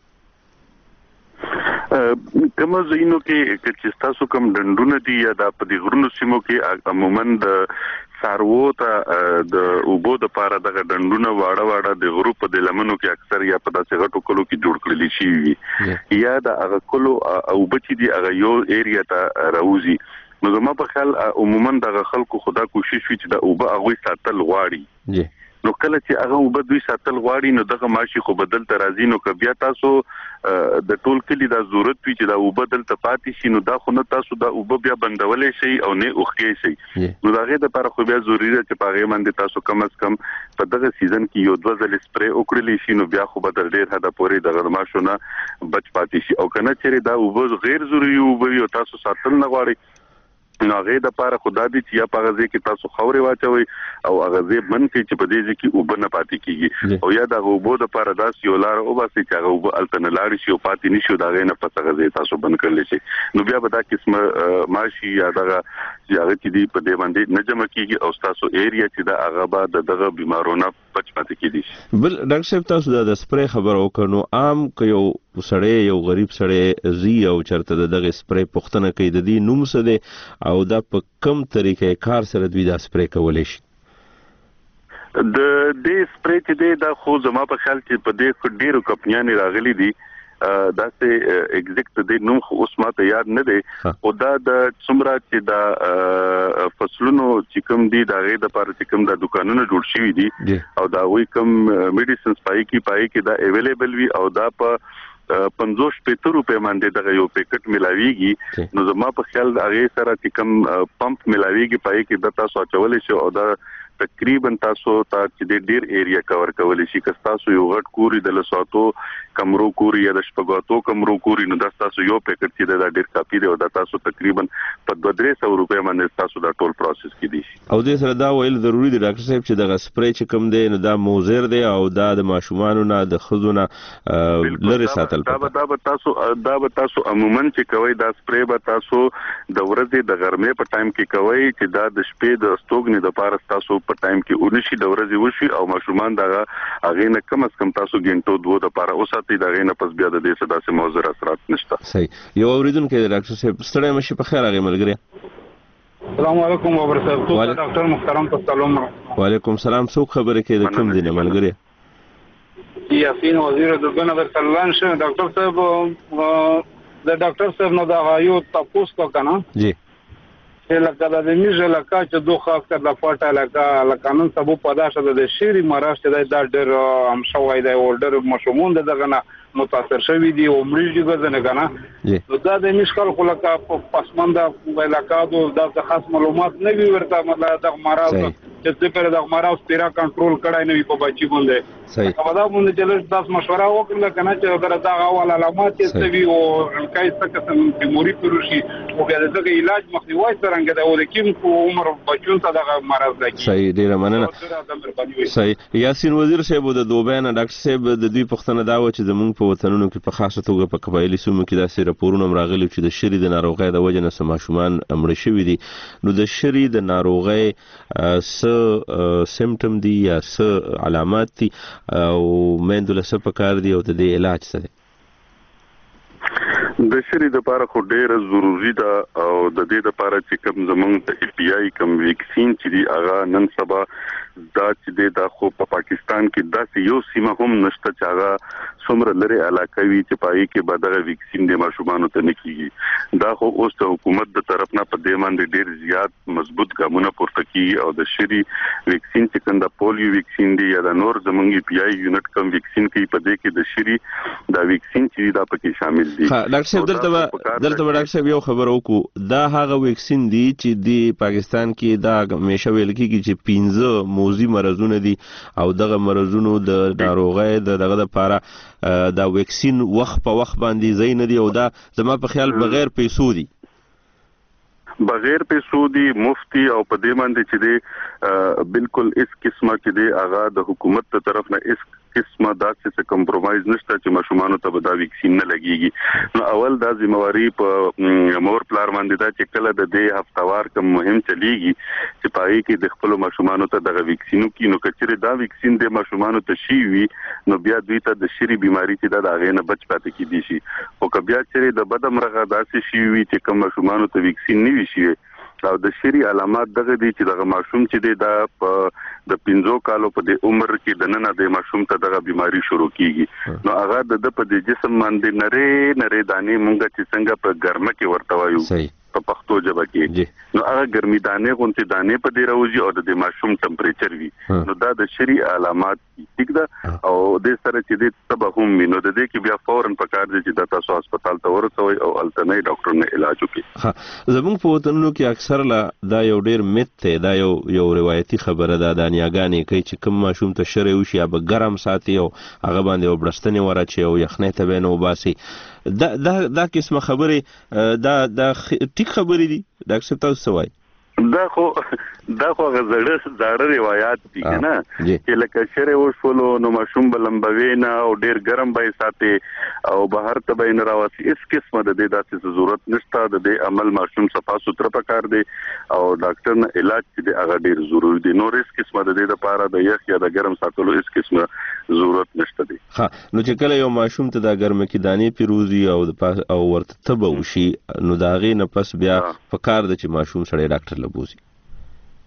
کوم ځینو کې چې تاسو کوم ډنډونه دي یا د په غرونو سیمو کې عموما د سارو ته د اوبو د پاره د ډنډونه واړه د غرو په د لمنو کې اکثر یا په داسې غټو کلو کې جوړ کړل شي یا د هغه کلو او بچي دي هغه یو ایریا ته راوځي نو زما په خیال عموما د خلکو خدا کوشش وی چې د اوبه هغه ساتل غواړي نو کله چې هغه اوبه دوی ساتل غواړي نو دغه ماشي خو بدل ترازی نو کبیا تاسو د ټول کلی د ضرورت وی چې د اوبه بدل تپاتې شي نو دا خو نه تاسو د اوبه بیا بندولې شي او نه اوخې شي نو دغه د لپاره خو بیا ضروری ده چې پاغه باندې تاسو کم از کم په دغه سیزن کې یو 2 ځله سپری وکړلی شي نو بیا خو بدل ډیر حدا پورې دغه ماشونه بچ پاتې شي او کنه چې دا اوبه غیر ضروري اوبه یو تاسو ساتل نه غواړي نو هغه د لپاره خدا دې چې یا پاغه کې تاسو خوري واچوي او هغه دې من کې چې په دې کې اوبه نه پاتې کیږي او یا د اوبو د لپاره داس یو لار او باسي چې هغه اوبه التن لاړ شي او پاتې نشي دا غي نه پته غزي تاسو بند کړل شي نو بیا به دا قسمه ماشي یا دغه چې دې په دې باندې نه جمع کیږي او تاسو ایریا چې دا هغه بعد دغه بیمارونو بچ پاتې کیږي. بل ډاکټر صاحب تاسو د سپری خبر وکړو عام یو سړی یو غریب سړی زی او چرته دغه سپری پختنه کوي د دې نوم څه دی او دا په کوم طریقې کار سره دوی دا سپری کولای شي؟ د دې سپری چې دی دا خو زما په خیال چې په دې ډیرو کمپنیانو راغلي دي دا څه ایگزیکټ د نوم خو اوس ماته یاد نه دی او دا د څومره چې دا فصلونو چې کوم دي دا غي د لپاره چې کوم د دکانونو جوړ شوي دي او دا وی کوم میډیسنز پای کې دا اویلیبل وي او دا په 50 روپے باندې دغه یو پیکټ ملاويږي نو زما په خیال هغه سره چې کم پمپ ملاويږي پای کې د تاسو اچولې شو او دا تقریبا تاسو چې د ډیر ایریا کور کولې شي که تاسو یو غټ کوري د لساتو کمرو کوري یا د شپږاتو کمرو کوري نو د تاسو یو پیکټ چې د ډیر کاپی دی او د تاسو تقریبا په 200 روپے باندې تاسو دا ټول پروسس کې دي او د سره دا ویل ضروری دی ډاکټر صاحب چې د سپری چې کم دی نو دا موزر دی او دا د ماشومانو نه د خزونه لری ساتل دا به تاسو عموما چې کوي دا سپری به تاسو د ورځې د ګرمۍ په ټایم کې کوي چې دا د شپې د استوګنې د پاره تاسو په ټایم کې ونشي د ورځې وشي او ماشومان دا هغه نه کم از کم تاسو ګنټو دوه د پاره اوساتي دا غینه پس بیا د دې صدا سه موزر اثرات نشته صحیح یو اوریدونکو ډاکټر صاحب ستړی مشي په خیر هغه ملګری السلام علیکم بابر صاحب تو ډاکټر محترم ته سلام وعلیکم السلام څوک خبره کوي د کوم دینه ملګری یاسین وزیر د بنادر سلام شه ډاکټر صاحب د ډاکټر صاحب نو دا یو تاسو کنه جی لکه د میژه لکه چې دوه خاص کړه د فاټه لکه قانون سبب پیدا شوه د شری مراش ته دا ډېر هم شوی دی اورډر مشمون دغه نه متاثر شوی دی او مریض دی غزنه کنه دا د مشکل خلک پسمنده علاقو د خاص معلومات نه وی ورته مطلب د مرض چې پر د مرض پیرا کنټرول کړای نه وي په بچی باندې صحیح دا باندې چې تاسو مشوره وکړه کنه چې اگر دا غوال علامات یې سوي او کای څه قسم بیماری پروشي او بیا دغه علاج مخنیوي څنګه دا ولکم په عمر بچون ته دغه مرض دی صحیح ډیر مننه صحیح یاسین وزیر صاحب د دوبه نه ډاکټر صاحب د دوی پښتنه دا و چې زمونږ په وطنونو کې په خاصه توګه په قبایلی سیمو کې داسې راپورونه راغلي چې د شری د ناروغۍ د وجه نه سماشومان مړ شوي دي نو د شری د ناروغۍ سیمټم دي یا څه علامات دي او میندو له څه پکار دي او د دې علاج څه دی د شری د لپاره خو ډیره ضروری ده او د دې لپاره چې کوم زمونږ د ای پی آی کوم ویکسین چې دی هغه نن سبا دا چې د خو په پاکستان کې داسې یو سیمه هم نشته چې هغه څومره لري علاقه وي چې پای کې به دغه ویکسین د ماشومانو ته نه کیږي دا خو اوس د حکومت د طرف نه په دې باندې ډیر زیات مضبوط ګامونه پورته کیږي او د شری ویکسین چې کنده پولیو ویکسین دی یا د نور زمونږ ای پی آی یونټ کوم ویکسین کوي په دې کې د شری دا ویکسین چې دا پکې شامل دي ډاکټر صاحب دلته ډاکټر صاحب یو خبر وکړو دا هغه ویکسین دی چې د پاکستان کې دا همیشه ویل کیږي چې 15 موذي مرزونه دي او دغه مرزونو د ناروغۍ دغه لپاره دا ویکسین وخت په وخت باندې زین دي او دا زما په خیال بغیر پیسو دي بغیر پیسو دي مفتی او په دې باندې چې دی بالکل اس قسمه کې دی هغه د حکومت تر طرف نه اس قسمه داسې کمپرومایز نشته چې ماشومانو ته دا ویکسین نه لګيږي نو اول دا ذمہواری په مور پلار باندې دا چې کله د دې هفتوار کوم مهم چلیږي چې پای کې د خپل ماشومانو ته د ویکسینو کې نو کچره دا ویکسین د ماشومانو ته شي وي نو بیا دوی ته د شری بیماری چې دا غې نه بچ پاتې کیدي شي او کبیا چې د بدمرغه داسې شي وي چې کوم ماشومانو ته ویکسین نه وي شي او د شری علامات دغه دي چې دغه ماشوم چې دی دا د 15 کالو په د عمر کې د نن د ماشوم ته دغه بیماری شروع کیږي نو هغه د په جسم باندې نری دانې مونږ چې څنګه په ګرمه کې ورته وایو په پښتو ژبه کې نو هغه ګرمي دانې غونډې دانې په دې راوځي او د ماشوم ټمپریچر وي نو دا د شری علامات ټیک ده او د سره چې د تبهم نو د دې کې بیا فورن پکار دي چې تاسو هسپتال ته ورسوي او الټنی ډاکټر نه علاج وکړي زموږ په وطنونو کې اکثر لا دا یو ډیر میت ته دا یو روایتي خبره ده د نیاګانی کوي چې کوم ماشوم ته شری وشي یا به ګرم ساتي او هغه باندې وبړستنی ورچي او یخنۍ ته بینو باسي دا قسمه خبره دا ټیک خبرې دي ډاکټر صاحب تاسو وایي دا خو زړه روایت دي کنه چې لکه شری وشولو نو ماشوم بلمبوي نه او ډیر ګرم به ساتي او بهر ته به نه راوځي اس قسمه د دې داسې ضرورت نشته د دې عمل ماشوم صفا سوتره پکار دی او ډاکټر نه علاج چې هغه ډیر ضروری دی نو اس قسمه د دې لپاره د یخ یا د ګرم ساتلو اس قسمه ضرورت نشته دی نو چې کله یو ماشوم ته د ګرمه کې دانې پیروزي او ورته تبه وشي نو دا غي نه پس بیا پکار د چې ماشوم سره ډاکټر لبوزي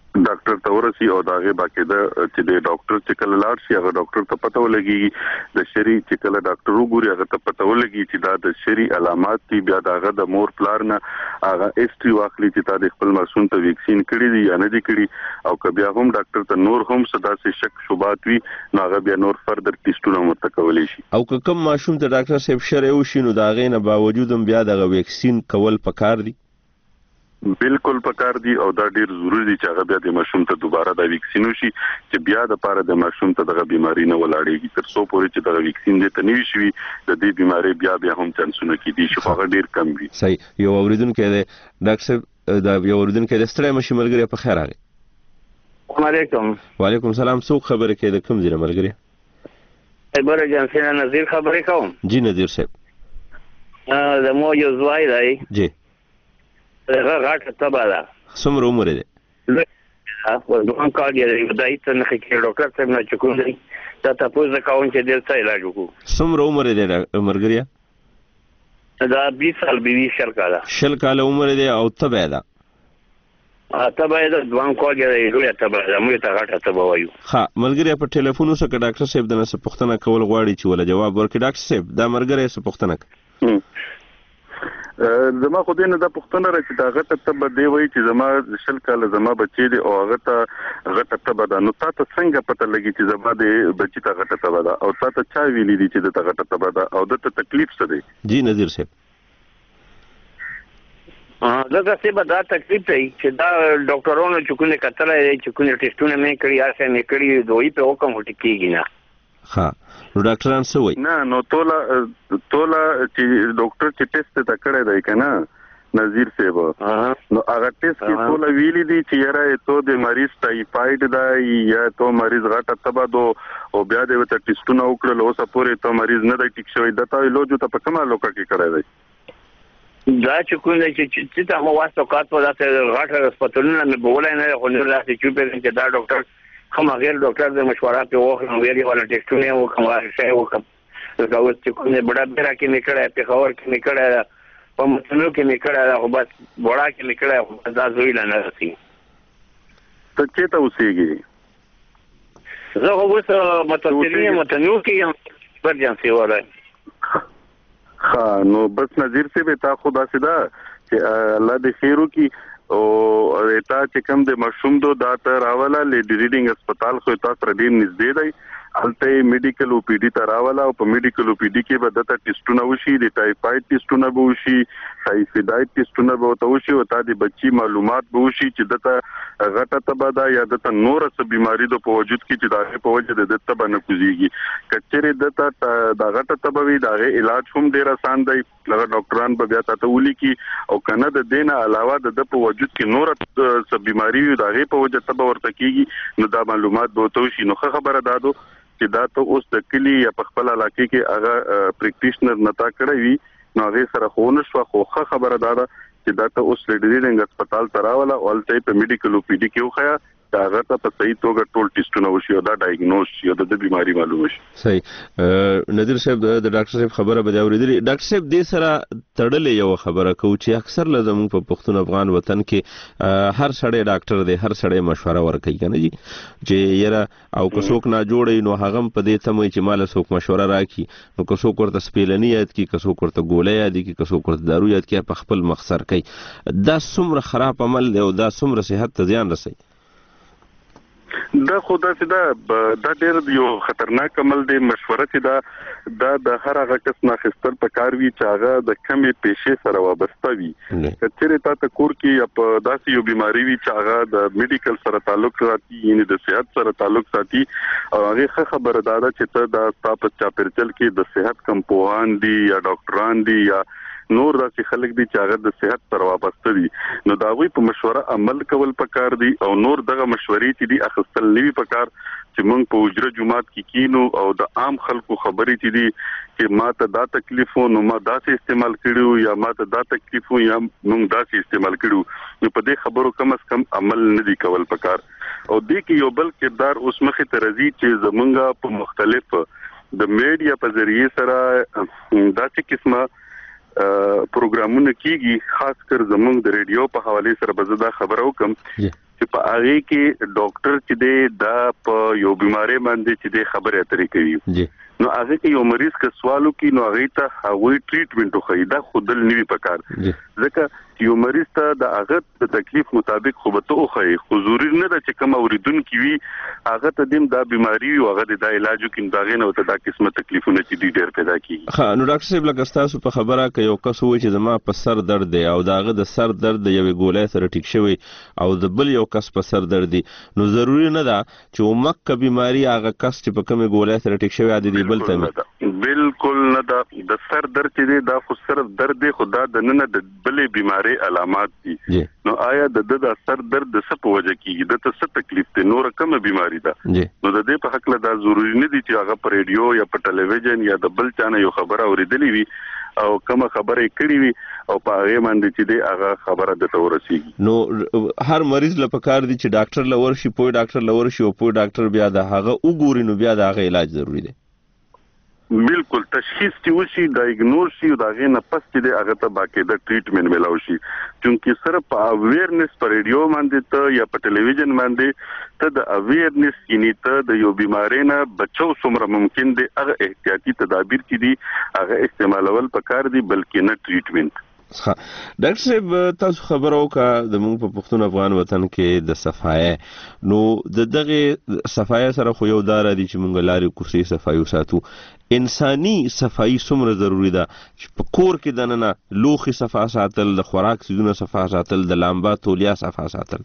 ډاکټر ته ورسي او داغه باقاعده چې د ډاکټر چې کله لاړ شي هغه ډاکټر ته پته ولګي د شری چې کله ډاکټر وګوري هغه ته پته ولګي چې دا د شری علامات دي بیا داغه د مور پلار نه هغه هیستوري واخلي چې تا د خپل ماشوم ته ویکسین کړی دی یا نه دی کړی او که بیا هم ډاکټر ته نور هم صدا سي شک شوبات وي نو هغه بیا نور فردر ټیسټونه متکولي شي او که کوم ماشوم ته ډاکټر صاحب شری وشي نو دا غي نه باوجود هم بیا د ویکسین کول پکار دي بالکل پکار دي او دا ډیر ضروری دي چې هغه بیا د ماشوم ته دوباره د ویکسین وشي چې بیا د پاره د ماشوم ته دغه بيماري نه ولاړېږي تر څو پورې چې دغه ویکسین دې ته نه وشي د دې بيماري بیا هم چانسونه کې دي چې هغه ډیر کم وي. صحیح. یو اوریدونکو دی ډاکټر صاحب دا یو اوریدونکو دی ستړی مشي ملګری په خیر راغی. وعلیکم. وعلیکم السلام. څوک خبره کوي د کوم ځای ملګری؟ ایبر جنسینا نذیر خبرې کوم. جی نذیر صاحب. زمو یو ځوای دی. جی. هغه غاټه تبا ده. څومره عمر دی؟ دوام کال یې دای ته نه کې ډاکټر ته نه چکو دی دا تاسو کوم چې دلته علاج وکړو. څومره عمر دی مرګریا؟ دا 20 سال بیوی شل کاله. شل کاله عمر دی او تبه ده. تبه ده دوام کال یې لوی تبه ده موږ ته غاټه تبه وایو. ها ملګری په ټلیفون وسه ډاکټر صاحب د نس پښتنه کول غواړي چې ولا جواب ورکړي. ډاکټر صاحب دا مرګری سه پښتنه زما خو دې نه د پښتنه راځي دا غته تب دی وای چې زما شل کاله زما بچی دی او غته تب دا نو تاسو څنګه پته لګی چې زما د بچی ته غته تب دا او تاسو چا ویلی دي چې د غته تب دا او د تکلیف څه دی؟ جی نذیر صاحب. دا څه به دا تکلیف دی چې دا ډاکټرونو چې کومه کتلای چې کومه ټیسټونه مې کړی اسه مې کړی دوی په حکم هټی کیږي نه. ها نو ډاکټران څه وایي؟ نه نو تولا چې ډاکټر چې ټیسټ تا کړی دی کنه نذیر صاحب نو هغه ټیسټ کې تولا ویلي دي چې یاره ته د مریض ټایفاید دی یا ته مریض غټه تبا دو او بیا د وته ټیسټونه وکړل اوسه پورې ته مریض نه دی ټیک شوی دا ته لوجو ته په کومه لوکا کې کړی دی؟ دا چې کومه چې ته مو واسطه کاټ ولا ته غټه هسپتالونه مې بولای نه خو نه راځي چې په دې دا ډاکټر هم غیر ډاکټر د مشوره په وخت نو ویلي ولا ټیسټونه وکړم شای وکړم دا اوس چې کومه بڑا بیره کې نکړه په خبر کې نکړه په متنو کې نکړه او بس بڑا کې نکړه دا زوی نه راځي. ته چې ته اوسېږي زه خو اوس متنو کې پر جنسي وره. ها نو بس نذیر سے به تا خدا سدا چې الله دې خیر وکي او تا چې کوم د مشروم دو دا ته راواله لیډی ریډینګ هسپتال خو تاسو ر ډیر نږدې دی الته میډیکل او پی ډی ته راواله او په میډیکل او پی ډی کې به دته ټیسټونه وشي د ټایفاید ټیسټونه به وشي ټایفاید ټیسټونه به وته وشي او تا د بچي معلومات به وشي چې دته غټه تبه دا یا دته نور څه بيماري د په وجود کې چې دا په وجه د دته باندې کوزيږي کچره دته دا غټه تبه وي دا علاج هم ډیر آسان دی لکه ډاکټران به بیا تاسو ولي کې او کنه د دینه علاوه د په وجود کې نور څه بيماري وي دا په وجه تبه ورته کیږي نو دا معلومات به وته وشي نو خبره دادو چې دا ته اوس د کلی یا په خپل علاقې کې هغه پریکټیشنر نتا کړی وي نو هغه سره خونه شو خو خبره ده چې دا ته اوس لیډرینګ هسپتال تراوله او الته په میډیکل او پی ډی کې وخیا دا هغه ته په صحیح توګه ټول ټیسټونه وشي او دا ډایګنوز شي او د بيماري معلوم شي. صحیح. نذیر صاحب د ډاکټر صاحب خبره به اوریدلې. ډاکټر صاحب دې سره تړلې یو خبره کو چې اکثر لازم په پښتون افغان وطن کې هر سړی ډاکټر دی هر سړی مشوره ورکوي کنه جی چې یره او که څوک نه جوړي نو هغه په دې تمه چې مال څوک مشوره راکړي نو که څوک ورته سپیلنی یاد کی که څوک ورته ګولې یاد کی که څوک ورته دارو یاد کی په خپل مخسر کوي دا څومره خراب عمل دی او دا څومره صحت ته زیان رسوي؟ دا خدا چې دا ډېر یو خطرناک عمل دی. مشوره چې دا د هر هغه کس نه خستل په کار وی چې هغه د کمی پیښې سره وابسته وي. کچېره تاسو کور کې په داسې یو بيماري وي چې هغه د میډیکل سره تعلق ساتي یعنی د صحت سره تعلق ساتي او هغه خبره ده چې ته د تاسو چاپیرچل کې د صحت کمپوهان دي یا ډاکټران دي یا نور داسې خلک دي چې هغه د صحت سره وابسته دي نو دا غوي په مشوره عمل کول پکار دي او نور دغه مشورې چې دي اخستل نیوي پکار چې موږ په وجره جماعت کې کینو او د عام خلکو خبرې چې دي چې ماته دا تکلیفو نو ما داسې استعمال کړو یا ماته دا تکلیفو یا موږ داسې استعمال کړو نو په دې خبرو کم از کم عمل نه دي کول پکار او دې کې یو بل کردار اوس مخې ته راځي چې زمونږه په مختلف د میډیا په ذریعہ سره داسې قسمه پروګرامونه کیږي خاص کر زمونږ د ریډیو په حواله سره به زدا خبرو کوم چې په هغه کې ډاکټر چې دی دا په یو بیماری باندې چې دی خبرې اترې کوي نو هغه کې یو مریض که سوالو کې نو هغه ته هغوی ټریټمنټ وکړي دا خودل نیوي پکار ځکه یو مریض ته د هغه د تکلیف مطابق خو به ته وخی خو ضروري نه ده چې کوم اوریدونکو وي هغه ته دیم دا بیماری او هغه د علاج کې دا غنه وته دا قسمه تکلیفونه چې ډېر پیدا کیږي ها نو ډاکټر صاحب لکه تاسو په خبره کې یو کس وایي چې زما په سر درد دی او داغه د سر درد یوې ګولۍ سره ټیک شوی او د بل یو کس په سر درد دی نو ضروري نه ده چې ومکه بیماری هغه کس چې په کومه ګولۍ سره ټیک شوی عادي دی بل ته بالکل نه ده د سر درد چې دا خو صرف درد دی خدا د نه د بلې بیماری علامات دي نو آیا د سر درد د څه په وجه کېږي د څه تکلیف دی نور کومه بیماری ده نو د دې په حق له دا ضروري نه دي چې هغه په ریډیو یا په ټلویزیون یا د بل چانه یو خبره اوریدلې وي او کومه خبره کړې وي او په هغه باندې چې دی هغه خبره د تورسيږي نو هر مریض لپاره کار دي چې ډاکټر لور شي پوي ډاکټر لور شي او پوي ډاکټر بیا د هغه وګوري نو بیا د هغه علاج ضروری دی بالکل تشخیص چې وشي ډایګنوز شي دا غي نه پس چې هغه ته باقاعده ټریټمنټ ملاو شي چې صرف په اویرنس پر ریډیو باندې ته یا په ټلویزیون باندې ته د اویرنس کینی ته د یو بیماری نه بچو څومره ممکن دی هغه احتیاطي تدابیر چې دي هغه استعمالول پکار دي بلکې نه ټریټمنټ ډاکټر صاحب تاسو خبرو کا د موږ په پښتون افغان وطن کې د صفایه نو د دغه صفایه سره خو یو دار دي چې موږ لاري کوسي صفایو ساتو انساني صفایي څومره ضروری ده چې په کور کې دننه لوخي صفا ساتل د خوراک سيزونه صفا ساتل د لامبا تولیا صفا ساتل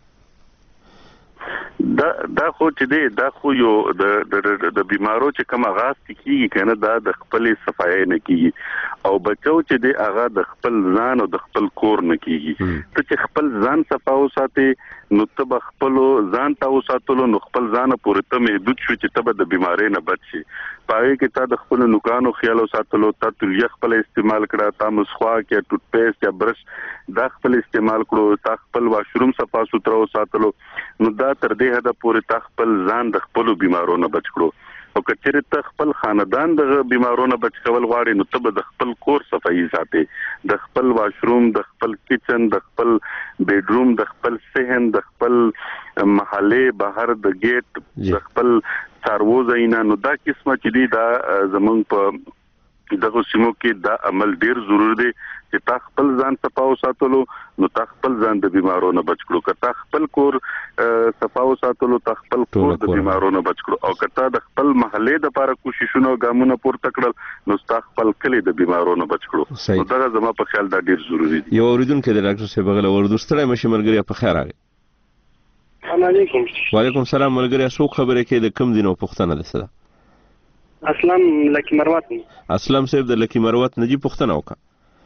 دا خو چې دی دا خو یو د بیمارو چې کوم آغاز کیږي کنه دا د خپل صفایي نه کیږي او بچو چې دی هغه د خپل ځان او د خپل کور نه کیږي ته چې خپل ځان صفا وساتي نو ته خپل ځان ته وساتلو نو خپل ځان پورې ته محدود شو چې ته د بیماری نه بچ شي پاره کې تا د خپل نوکانو خیال وساتلو ته تل خپل استعمال کړه تا مسخوا کې ټوت پیسټ یا برش دا خپل استعمال کړو تا خپل واشروم صفا سوتره وساتلو نو دا تر دې حد پورې تا خپل ځان د خپل بیمارو نه بچ کړو او کچره ته خپل خاندان د بیمارو نه بچ کول غواړي نو ته د خپل کور صفایي ساتي د خپل واشروم د خپل کچن د خپل بیډروم د خپل صحن د خپل محله بهر د گیټ د خپل څارو زینا نو دا قسمه چې دی دا زمونږ په دغه سیمو کې دا عمل ډیر ضروري دی چې تا خپل ځان صفا وساتلو نو تا خپل ځان د بیمارو نه بچ کړو که تا خپل کور صفا وساتلو تا خپل کور د بیمارو نه بچ کړو او که تا د خپل محلې د لپاره کوششونه او ګامونه پورته کړل نو تا خپل کلی د بیمارو نه بچ کړو نو دا زما په خیال دا ډیر ضروري دی یو اوریدونکو د ډاکټر صاحب غل وردوستړی مشه مرګري په خیر راغی السلام علیکم وعلیکم السلام ملګری اسو خبره کې د کم دینو پښتنه ده صدا اسلام لکی مروت اسلام صاحب د لکی مروت نجی پښتنه وکا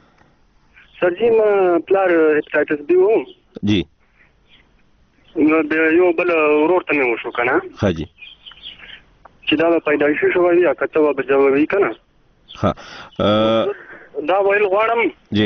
سر جی ما پلار هپاتایټس بی و جی نو د یو بل ورور ته مې وشو کنه ها جی چې دا پیدایشي شو یا کته به جوابي کنه ها دا ویل غواړم جی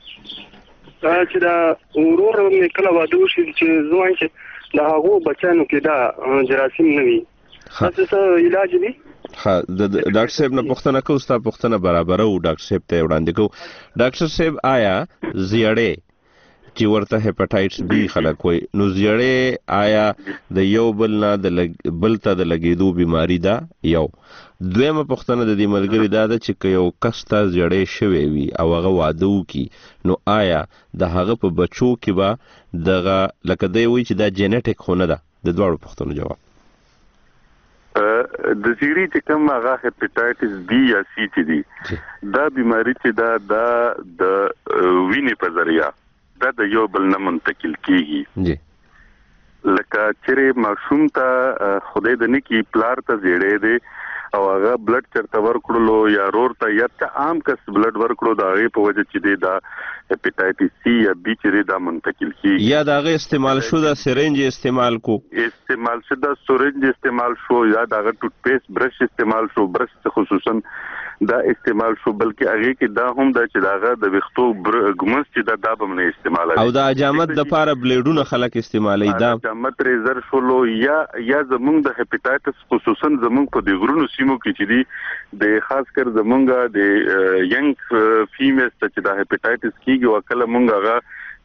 چې دا ورور مې کله واده وشي چې ځوان چې دا هغه بچانو کې دا جراثیم نه وي تاسو علاج دي ها د ډاکټر صاحب نه پوښتنه کوم ستا پوښتنه برابر او ډاکټر صاحب ته وړاندې کو ډاکټر صاحب آیا زیړې چې ورته هپاتایټس بی خلک وي نو زیړې آیا د یو بل نه د بل ته د لګیدو بیماری ده یو دویمه پوښتنه د دې ملګری دا ده چې یو کس ته زیړې شوی وي او هغه واده وکي نو آیا د هغه په بچو کې به دغه لکه دی وي چې دا جینټیک خو نه ده د دواړو پوښتنو جواب د زیری چې کوم هغه هپاتایټس بی یا سی چې دی دا بیماری چې دا د وینې په ذریعہ دا د یو بل نه منتقل کیږي جی لکه چې ماشوم ته خدای د نکی پلار ته زیړې دی او هغه بلډ چرته ورکړلو یا رور ته یا عام کس بلډ ورکړو دا غي په وجه چې دی دا هپاتایټس سی یا بی چې دا منتقل کیږي یا دا غي استعمال شو دا سرنج استعمال شو دا سرنج استعمال شو یا دا ټوت پیسټ برش استعمال شو برش خصوصا دا استعمال شو بلکې هغه کې دا هم دا چې داغه د وختو ګمس چې دا به نه استعمال او دا اجامت د لپاره بلیډونه خلک استعمالي دا اجامت ریزر شولو یا زمونږ د هپاتایټس خصوصا زمونږ په د غرونو سیمو کې چې دی د خاص کر زمونږ د ینګ فیمیلز ته چې د هپاتایټس کیږي او کله مونږ هغه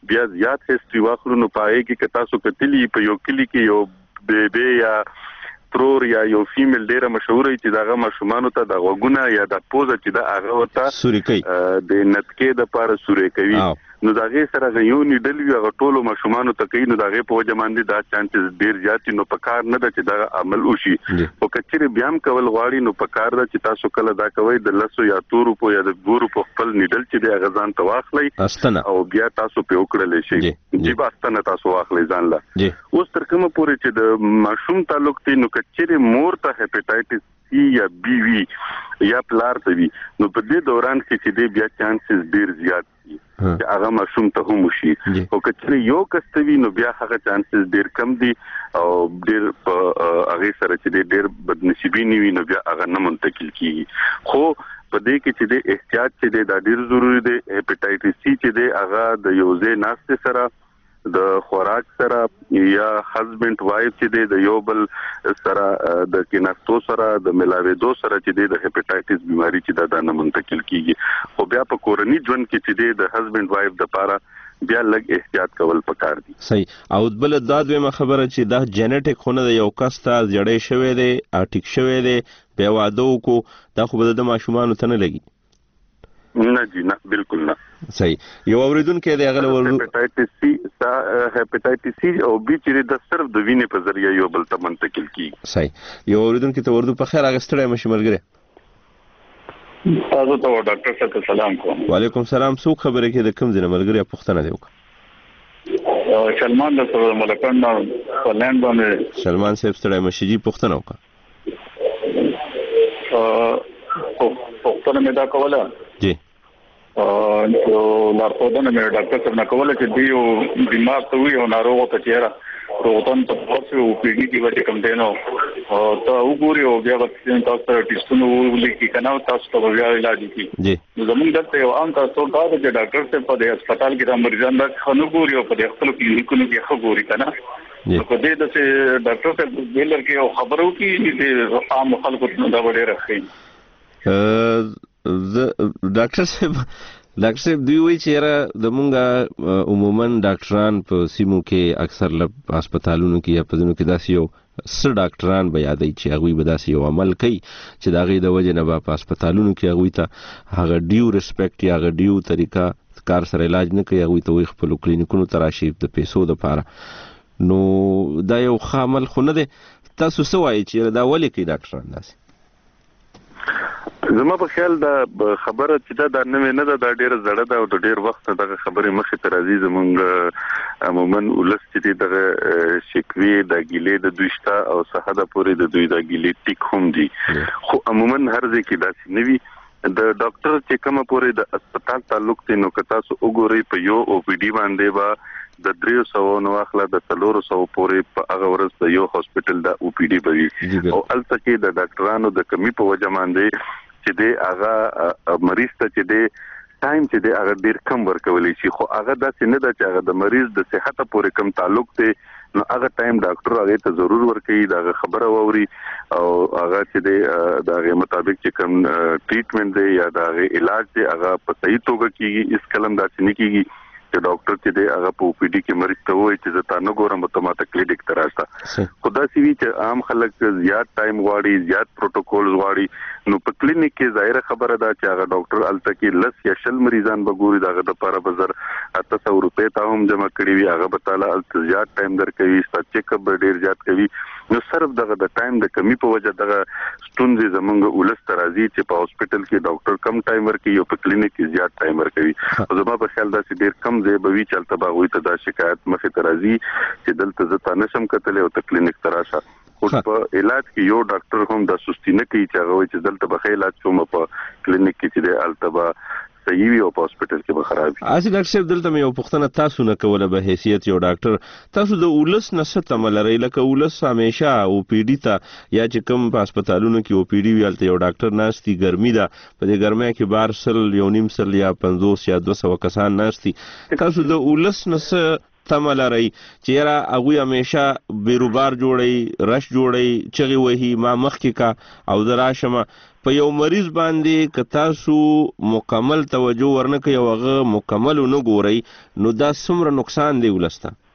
بیا زیات هیستوري واخلو نو پای کې که تاسو کتلی په یو کلی کې یو بیبي یا ترور یا یو فیمیل ډیره مشهور چې دغه ماشومان ته د غوګونه یا د پوزه چې د هغه وته سوري کوي د نتکې د پاره سوري کوي نو دغه سره غيونی ډلوي هغه ټولو ماشومان ته کوي نو دغه په وجه باندې دا چانسز ډیر زیات نو په کار نه د چې دا عمل وشي او کچره بیام کول غواړي نو په کار د چې تاسو کله دا کوي د لسو یا تورو په یا د ګورو په خپل نیډل چې د غزان تواخلي او بیا تاسو په وکړل شي چې باستنه تاسو واخلي ځان لا اوس تر کومه پورې چې د ماشوم تعلق ته نو کچره مور ته هپاتایټس سی یا بی وی یا پلار ته وي نو په دې دوران کې چې د بیا چانسز ډیر زیات دي چې هغه ماشوم ته هم شي او کچره یو کستوي نو بیا هغه چانسز ډیر کم دي او ډیر هغه سره چې ډیر بدنصیبی نیوي نو بیا هغه نه منتقل کیږي خو په دې کې چې د احتیاط چې د ډیر ضروری دی هپاتایټس سی چې د هغه د یوځې ناست سره د خوراک سره یا هسبند وایف چې د یو بل سره د کیناستو سره د ملاویدو سره چې د هپاتایټس بیماری چې د نه منتقل کیږي خو بیا په کورنی ژوند کې چې د هسبند وایف د پاره بیا لږ احتیاط کول پکار دي صحیح او بل دادوي خبره چې دا جنټیک خونه د یو کس ته جړې شوی دی اټیک شوی دی په واده کو دا خو به د ماشومان ته نه لګي نه جی نه بالکل نه صحیح یو اوریدونکو دی هغه هپاتایټس سی او بي چې د صرف د وینې په ذریعہ یو بل ته منتقل کیږي صحیح یو اوریدونکو ته ورته په خیر هغه ستړی مشي ملګری تاسو ته ډاکټر صاحب سلام کوم وعلیکم سلام څو خبره کې د کوم ځای ملګری پوښتنه دی وکړه سلمان د سره ملکان په لاند باندې سلمان صاحب ستړی مشي جی پوښتنه وکړه پوښتنه مې دا کوله جی نو لارښودنه مې ډاکټر صاحب نه کوله چې دی یو بیمار ته وي او ناروغ ته چیرې روغتون ته پوسو او پیډي کې وځي کوم دی نو او ته وګوري او بیا وکړئ تاسو ټیسټونه ولیکي کنه تاسو ته بیا علاج کی جی نو زموږ دلته یو عام تاسو دا چې ډاکټر صاحب په هسپتال کې د مریضان د خنو ګوري او په خپل کلینیکونو کې خبري کنه نو په دې د ډاکټر صاحب ویلر کې خبرو کې د عام خلکو ته دا وړي راخي ډاکټر صاحب دوی وایي چې را د مونږه عموما ډاکټران په سیمو کې اکثر له هسپتالونو کې یا په ځینو کې داسې یو څه ډاکټران به یادوي چې هغوی به داسې یو عمل کوي چې د هغې د وجې نه به په هسپتالونو کې هغوی ته هغه ډیو ریسپیکټ یا هغه ډیو طریقه کار سره علاج نه کوي هغوی ته وایي خپلو کلینیکونو ته راشي د پیسو دپاره نو دا یو ښه عمل خو نه دی تاسو څه وایي چې دا ولې کوي ډاکټران داسې زما په خیال دا خبره چې دا نوې نه ده ډیره زړه ده او د ډیر وخت دغه خبرې مخې ته راځي زمونږ عموما ولس چې دغه شکوي د ګیلې د دوشته او صحه پورې د دوی د ګیلې ټیک هم دي خو عموما هر ځای کې داسې نه وي د ډاکټر چې کومه پورې د هسپتال تعلق دی نو که تاسو وګورئ په یو او پی ډي باندې به د 300 نو اخلا د 400 پورې په هغه ورځ د یو هسپتال د او پی ډي بوي او البته کې د ډاکټرانو د کمی په وجه باندې چې د هغه مریض ته چې د ټایم چې د هغه ډیر کم ورکولې شي خو هغه داسې نه ده چې هغه د مریض د صحت پورې کم تعلق دی نو هغه ټایم ډاکټر هغه ته ضرور ورکړي دا خبره ووري او هغه چې د هغه مطابق چې کم ټریټمنټ دی یا د هغه علاج دی هغه په صحیح توګه کیږي اس کلم داسې نه کیږي چې ډاکټر چې دی هغه په او پی ډي کې مریض ته وایي چې زه تا نه ګورم ته ماته کلینیک ته راشه خدا سي وی چې عام خلک زیات ټایم غواړي زیات پروتوکول غواړي نو په کلینیک کې ظاهر خبره ده چې هغه ډاکټر الته کې لس یا شل مریضان بګوري دغه د لپاره بزر 800 روپے ته هم جمع کړی وي هغه به تعالی الته زیات ټایم درکوي ستاسو چیک اپ ډیر زیات کوي نو صرف دغه د ټایم د کمی په وجه دغه ستونزې زمونږ ولست راځي چې په هسپتال کې ډاکټر کم ټایم ورکوي او په کلینیک کې زیات ټایم ورکوي او زما په خیال دا چې ډیر کم ځای به وي چې الته به هغوی ته دا شکایت مخې ته راځي چې دلته زه تا نشم کتلی او ته کلینیک ته راشه خو په علاج کې یو ډاکټر هم د سستی نه کوي چې هغه وایي چې دلته به ښه علاج کوم په کلینیک کې چې دی هلته به صحیح وي او په هسپتال کې به خراب وي اسې ډاکټر صاحب دلته مې یو پوښتنه تاسو نه کوله به حیثیت یو ډاکټر تاسو د ولس نه څه تمه لرئ لکه ولس همیشه او پی ډي ته یا چې کوم په هسپتالونو کې او پی ډي وي هلته یو ډاکټر ناست دي ګرمي ده په دې ګرمۍ کې بار 100 یا 900 یا 50 یا 200 کسان ناست دي تاسو د ولس نه څه تمه لرئ چې یاره هغوی همیشه بیروبار جوړی رش جوړی چغې وهي ما مخکې کا او زه راشم په یو مریض باندې که تاسو مکمل توجه ورنه کوئ او هغه مکمل ونه ګورئ نو دا څومره نقصان دی ولس ته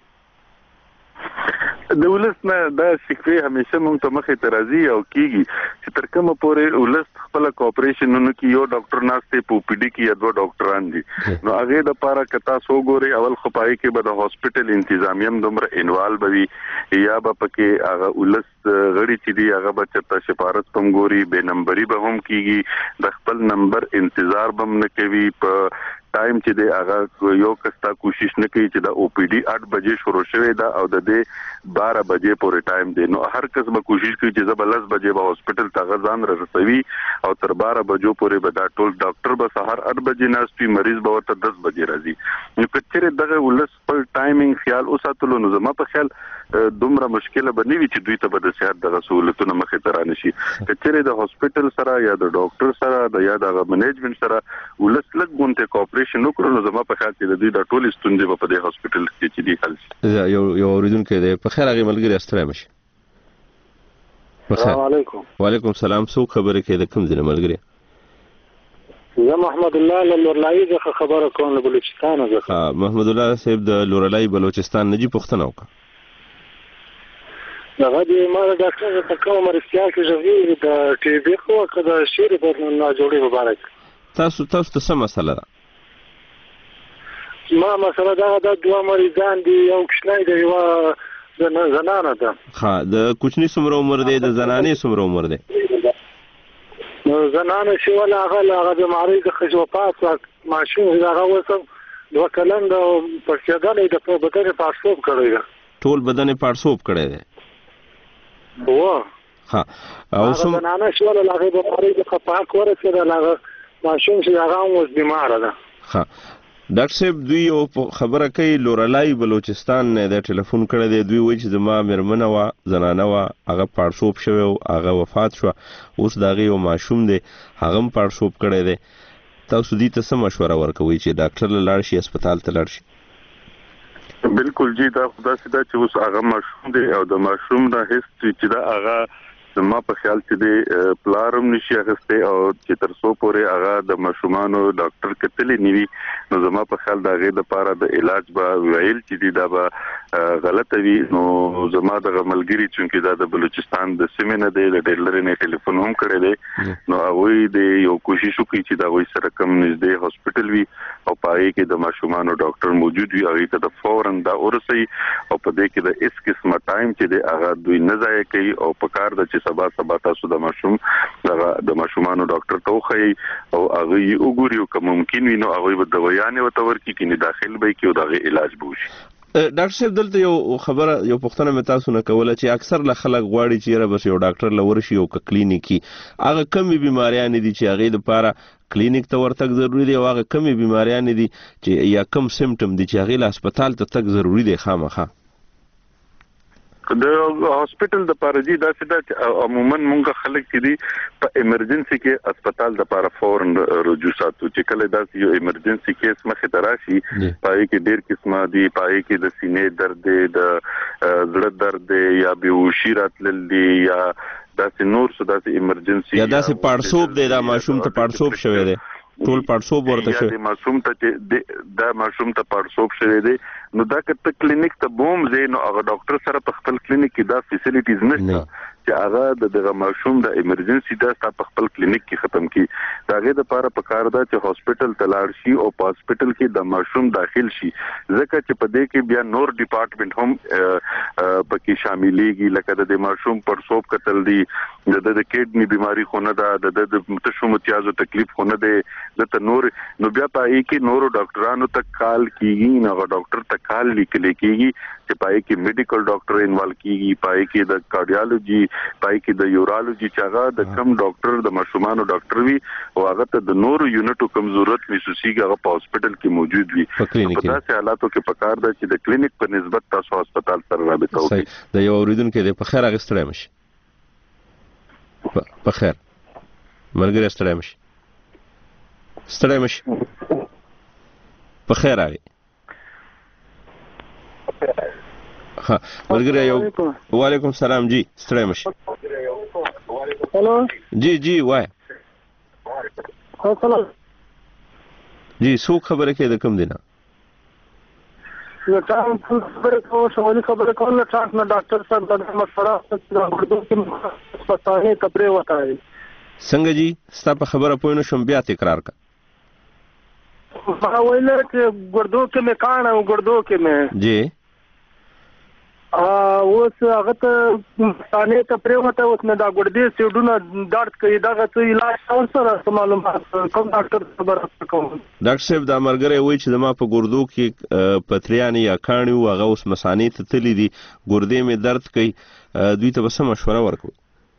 د ولس نه دا شکوې همیشه موږ ته مخې ته راځي او کېږي چې تر کومه پورې ولس خپله کوپریشنونو کې یو ډاکټر ناست دی په اوپیډي کې یا دوه ډاکټران دي نو هغې دپاره که تاسو وګورئ اول خو په هغې کې به د هاسپټل انتظامیه هم دومره انوالو وي یا به پکې هغه ولس غړي چې دي هغه به چېرته سفارت په هم ګوري بې نمبري به هم کېږي د خپل نمبر انتظار به هم نه کوي په ټایم چې دی هغه یو کس تا کوشش نه کوي چې د او پی ډي 8 بجې شروع شوی دا او د دې 12 بجې پورې ټایم دی نو هر کس به کوشش کوي چې زه به 10 بجې به هاسپټل ته ځان رسوي او تر 12 بجو پورې به دا ټول ډاکټر به سهار 8 بجې ناست وي مریض به ورته 10 بجې راځي نو که چېرې دغه ولس خپل ټایمینګ خیال وساتلو نو زما په خیال دومره مشکله به نه وي چې دوی ته به د صحت دغه سهولتونه مخې ته رانشي که چېرې د هاسپټل سره یا د ډاکټر سره یا د منیجمنټ سره ولس لږ غونډې کوپریشن وکړو نو زما په خیال کې د دوی د ټولې ستونزې به په دې هاسپټل کې چې دي حل شي یو اورېدونکی دی په خیر هغې ملګري ستړی مه شي السلام علیکم وعلیکم السلام څوک خبرې کوي د کوم ځای نه ملګري زه محمد الله له لورلایي څخه خبره کوم له بلوچستان څخه محمد الله صاحب د لورلایي بلوچستان نه جي پوښتنه وکړه هغه دې ما د ډاکټر ته کوم مرستیا کې ژوي د ټي بي خو کده شیر په نه جوړي مبارک تاسو ته څه مسله ده ما مسله دا د دوه مریضان دي یو کوچنی دی یو د زنانه ده ها د کوچنی څومره عمر دی د زنانې څومره عمر دی نو زنانه چې ولا هغه د معرض خجوپات ماشوم هغه وسم دوه کلن د پرچګانې د بدن پاسوب کړی ټول بدن پاسوب کړی دی ها او سم زنانه چې ولا هغه د معرض خپاک ورسره هغه ماشوم چې هغه اوس بیمار ده ها ډاکټر صاحب دوی یو خبره کوي لورلای بلوچستان نه د ټلیفون کړی دی دوی وایي چې زما مېرمنه وه زنانه وه هغه پاړسوب شوی او هغه وفات شوه اوس د هغې یو ماشوم دی هغه هم پاړسوب کړی دی تاسو دوی ته څه مشوره ورکوئ چې ډاکټر له لاړ شي هسپتال ته لاړ شي بالکل جی دا داسې ده چې اوس هغه ماشوم دی او د ماشوم نه هیڅ چې دا هغه زما په خیال چې د پلارم نشي اخیستی او چې تر څو پورې هغه د ماشومانو ډاکټر کتلی نه وي نو زما په خیال د هغې دپاره د علاج به ویل چې دي دا به غلطه وي نو زما دغه ملګري چونکې دا د بلوچستان د سیمې نه دی د ډېر لرې نه ټلیفون هم کړی دی نو هغوی د یو کوشش وکړي چې د هغوی سره کم نږدې هاسپټل وي او په هغې کې د ماشومانو ډاکټر موجود وي هغوی ته د فوراً دا ورسوي او په دې کې د هېڅ قسمه ټایم چې دی هغه دوی نه ضایع کوي او په کار ده چې سبا تاسو د ماشوم د ماشومانو ډاکټر ته وښایي او هغه یې وګوري او که ممکن وي نو هغوی به دوايانې ورته ورکړي کنې داخل به یې کړي او د هغې علاج به وشي ډاکټر صاحب دلته یو خبره یو پوښتنه مې تاسو نه کوله چې اکثر له خلک غواړي چې یاره بس یو ډاکټر له ورشي او که کلینیکي هغه کمې بیماریانې دي چې هغې دپاره کلینیک ته ورتګ ضروري دی او هغه کمې بیماریانې دي چې یا کم سمټم دي چې هغې له هسپتال ته تګ ضروري دی خامخا د هاسپټل د پاره جی دا چې عموما مونږ خلک چې دي په ایمرجنسي کې هسپتال د پاره فورن رجوع ساتو چې کله دا یو ایمرجنسي کیس مخې ته راشي پای کې ډېر قسمه دي پای کې د سینې درد دی د زړه درد دی یا بیهوشي راتلل دي یا داسې نور څه داسې ایمرجنسي یا داسې پاړسوب دی دا ماشوم ته پاړسوب شوی دی ټول پاړسوب ورته شوی د ماشوم ته دا ماشوم ته پاړسوب شوی دی نو دا که ته کلینیک ته بوم ځې نو هغه ډاکټر سره په خپل کلینیک کې دا فیسیلیټیز نشته چې هغه دغه ماشوم د ایمرجنسي دا ستا په خپل کلینیک کې ختم کړي د هغې دپاره پکار ده چې هاسپټل ته لاړ شي او په هاسپټل کې د ماشوم داخل شي ځکه چې په دې کې بیا نور ډپارټمنټ هم پکې شاملېږي لکه د ماشوم پړسوب کتل دي د کډني بیماری خو نه ده د تشو متیازو تکلیف خو نه دی دته نور نو بیا په هغې کې نورو ډاکټرانو ته کال کېږي نو هغه ډاکټر ته کال لیکلی کېږي چې په هغې کې میډیکل ډاکټر انوالو کېږي په هغې کې د کارډیالوجي په هغې کې د یورالوجي چې هغه د کم ډاکټر د ماشومانو ډاکټر وي او هغه ته د نورو یونټو کم ضرورت محسوسېږي هغه په هاسپټل کې موجود وي په داسې حالاتو کې پکار ده چې د کلینیک په نسبت تاسو هسپتال سره رابطه وکړئ د یو اورېدونکی دی په خیر هغې ستړی مه شي په خیر ملګری ستړی مه شي ستړی مه شي په خیر هغې ها ملګری یو وعلیکم السلام جی ستړی مشه هلو جی وای السلام جی څوک خبره کوي د کوم دی نه نو تاسو خبره کوو سوالي خبره کوو نو تاسو نه ډاکټر صاحب د مشوره غوړو کې پښتانه کپڑے وتاي څنګه جی ستا په خبره پوه نه شم بیا تکرار کا ما ویل چې ګردو کې مې کانه او ګردو کې مې جی اوس هغه ته ثاني کپڑے وته اوس نه دا ګردې سیډونه درد کوي دا څه علاج اور سره معلومات کوم ډاکټر خبره کوم ډاکټر صاحب دا مرګره وای چې د ما په ګردو کې پتریانی یا کاني هغه اوس مسانې ته تللی دي ګردې مې درد کوي دوی ته به څه مشوره ورکړو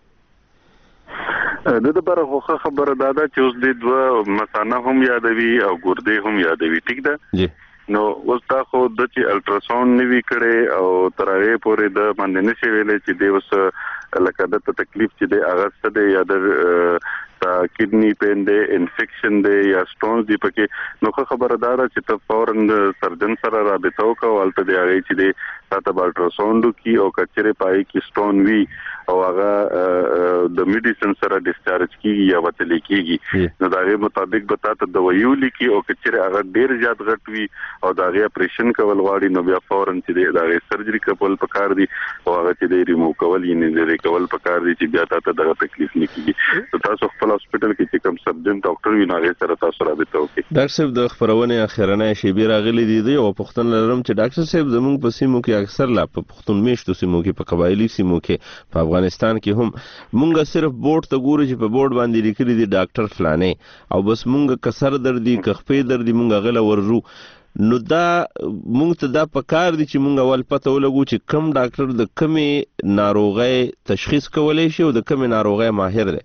د لپاره خو خبره دا ده چې اوس د دوه مسانه هم یادوي او ګردې هم یادوي ټیک ده جی نو اوس تا خو د چې الټراساوند نیوي کړي او ترغه پورې د باندې نشي ویلې چې د اوس لکه د تکلیف چې د هغه څه د یا د کډنی پین دی انفیکشن دی یا سټونز دی پکې نو خبره دا ده چې ته فورن سرجن سره رابطه وکړه ولته دی هغه چې د تاسو الټراساوند کی او کچره پای کی سټون وی او هغه د میډیسن سره ډیسچارج کیږي یا وتل کیږي نو دا غي مطابق به تاسو دوایو لیکي او کچره هغه ډیر زیات غټ وی او دا غي اپریشن کول غواړي نو بیا فورن چې دا غي سرجری کول پکار دي او هغه چې د ریموو کول یې نه لري کول پکار دي چې بیا تاسو دغه تکلیف نه کیږي تاسو خپل هسپټل کې چې کوم سبجن ډاکټر وي ناغه سره تاسو رابطه وکړئ ډاکټر صاحب د خبرونه اخرنه شی بیر غلي دي او پښتون لرم چې ډاکټر صاحب زموږ په سیمو کې اکثر لا په پښتون میشتو سیمو کې په قبایلی سیمو کې په افغانستان کې هم مونږ صرف بورډ ته ګورو چې په بورډ باندې لیکلي دي ډاکټر فلانه او بس مونږ کسر دردي کخپې دردي مونږ غله ورجو نو دا مونږ ته دا پکار دي چې مونږ اول پته ولګو چې کم ډاکټر د کمې ناروغۍ تشخیص کولای شي او د کمې ناروغۍ ماهر دی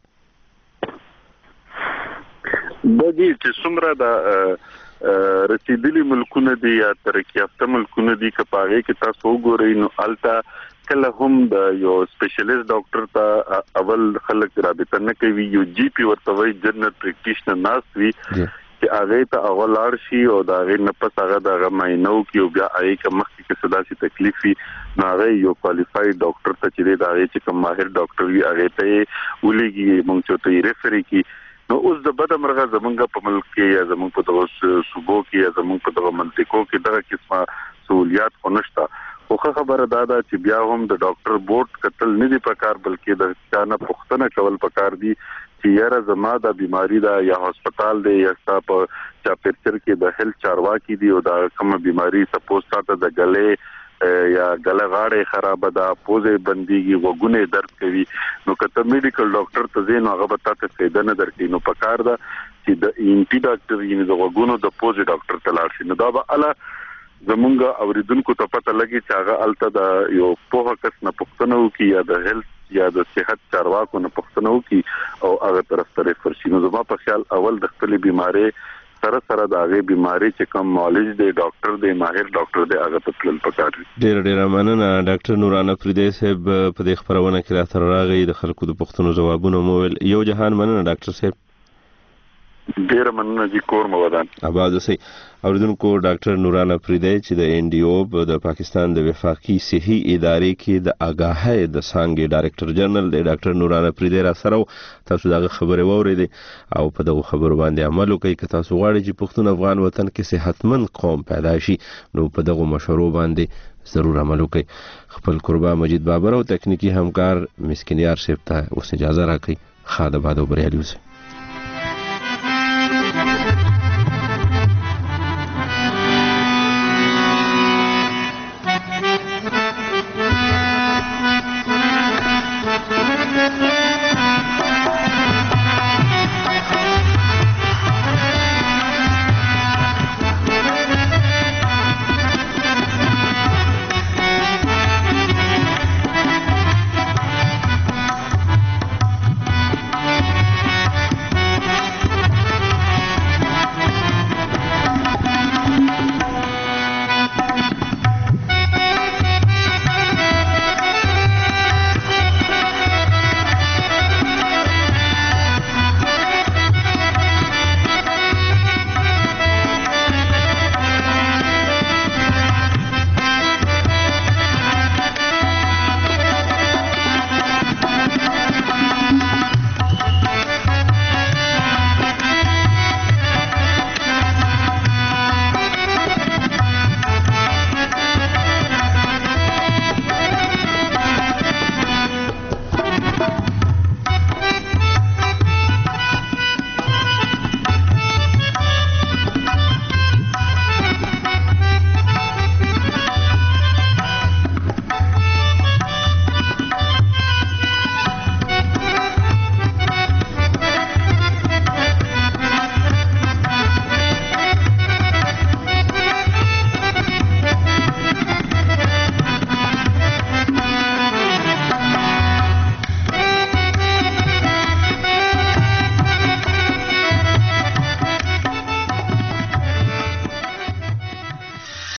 د دې چې څومره د رسیدلي ملکونه دي یا ترقی یافته ملکونه دي کپاغه کې تاسو وګورئ نو التا کله هم د یو سپیشلیست ډاکټر ته اول خلک رابطه نه کوي یو جی پی ورته وي جنرال پریکټیشنر ناس وي چې هغه ته اول لاړ شي او دا غي نه پس هغه د ماینو کې او بیا هغه کې مخکې کې صدا شي تکلیف وي نو هغه یو کوالیفاید ډاکټر ته چې دا هغه چې کوم ماهر ډاکټر وي هغه ته ولېږي مونږ ته ریفری کی نو اوس د بده مرغه زمونږ په ملک کې یا زمونږ په دغه صوبو کې یا زمونږ په دغه منطقو کې دغه قسمه سہولیات ونشته خو خبره دا ده چې بیا هم د ډاکټر بورډ قتل نه دی پکار بلکې د ځانه پښتنه کول پکار دي چې یاره زما د بیماری دا یا هسپتال دی یا په چا پرچر کې د هیلث چارواکي دی او دا کوم بیماری سپوز تاسو د ګلې یا ګله غاړه خراب ده پوزه بنديږي وګونه درد کوي نو کته میډیکل ډاکټر ته زین هغه به تاسو فایده نه درکې نو پکار ده چې د انټي ډاکټر یعنی د وګونو د پوزه ډاکټر ته لاړ شي نو دا به اله زمونږه اوریدونکو ته پته لګي چې هغه الته د یو پوهه کس نه پښتنو کې یا د هیلث یا د صحت چارواکو نه پښتنو کې او هغه طرف ته ریفر شي نو زما په خیال اول د خپل بیماری سره د هغه بیماری چې کوم نالج دی ډاکټر دی ماهر ډاکټر دی هغه ته تل پکار دي ډیر مننه ډاکټر نورانه فریدی صاحب په دې خبرونه کې راته راغی د خلکو د پښتنو جوابونه مو یو جهان مننه ډاکټر صاحب ډیر مننه جی کور مو ودان آباد اوسئ اوریدونکو ډاکټر نورانه فریدی چې د ان ډي او د پاکستان د وفاقي صحي ادارې کې د آگاهۍ د څانګې ډایرکټر جنرال دی ډاکټر نورانه فریدی را سره تاسو دغه خبره واورئ او په دغه خبرو باندې عمل وکړئ که تاسو غواړئ چې پښتون افغان وطن کې صحتمند قوم پیدا شي نو په دغه مشورو باندې ضرور عمل وکړئ خپل قربا مجید بابر او تکنیکی همکار مسکینیار صاحب ته اوس اجازه راکړئ خاله باد او بریالي اوسئ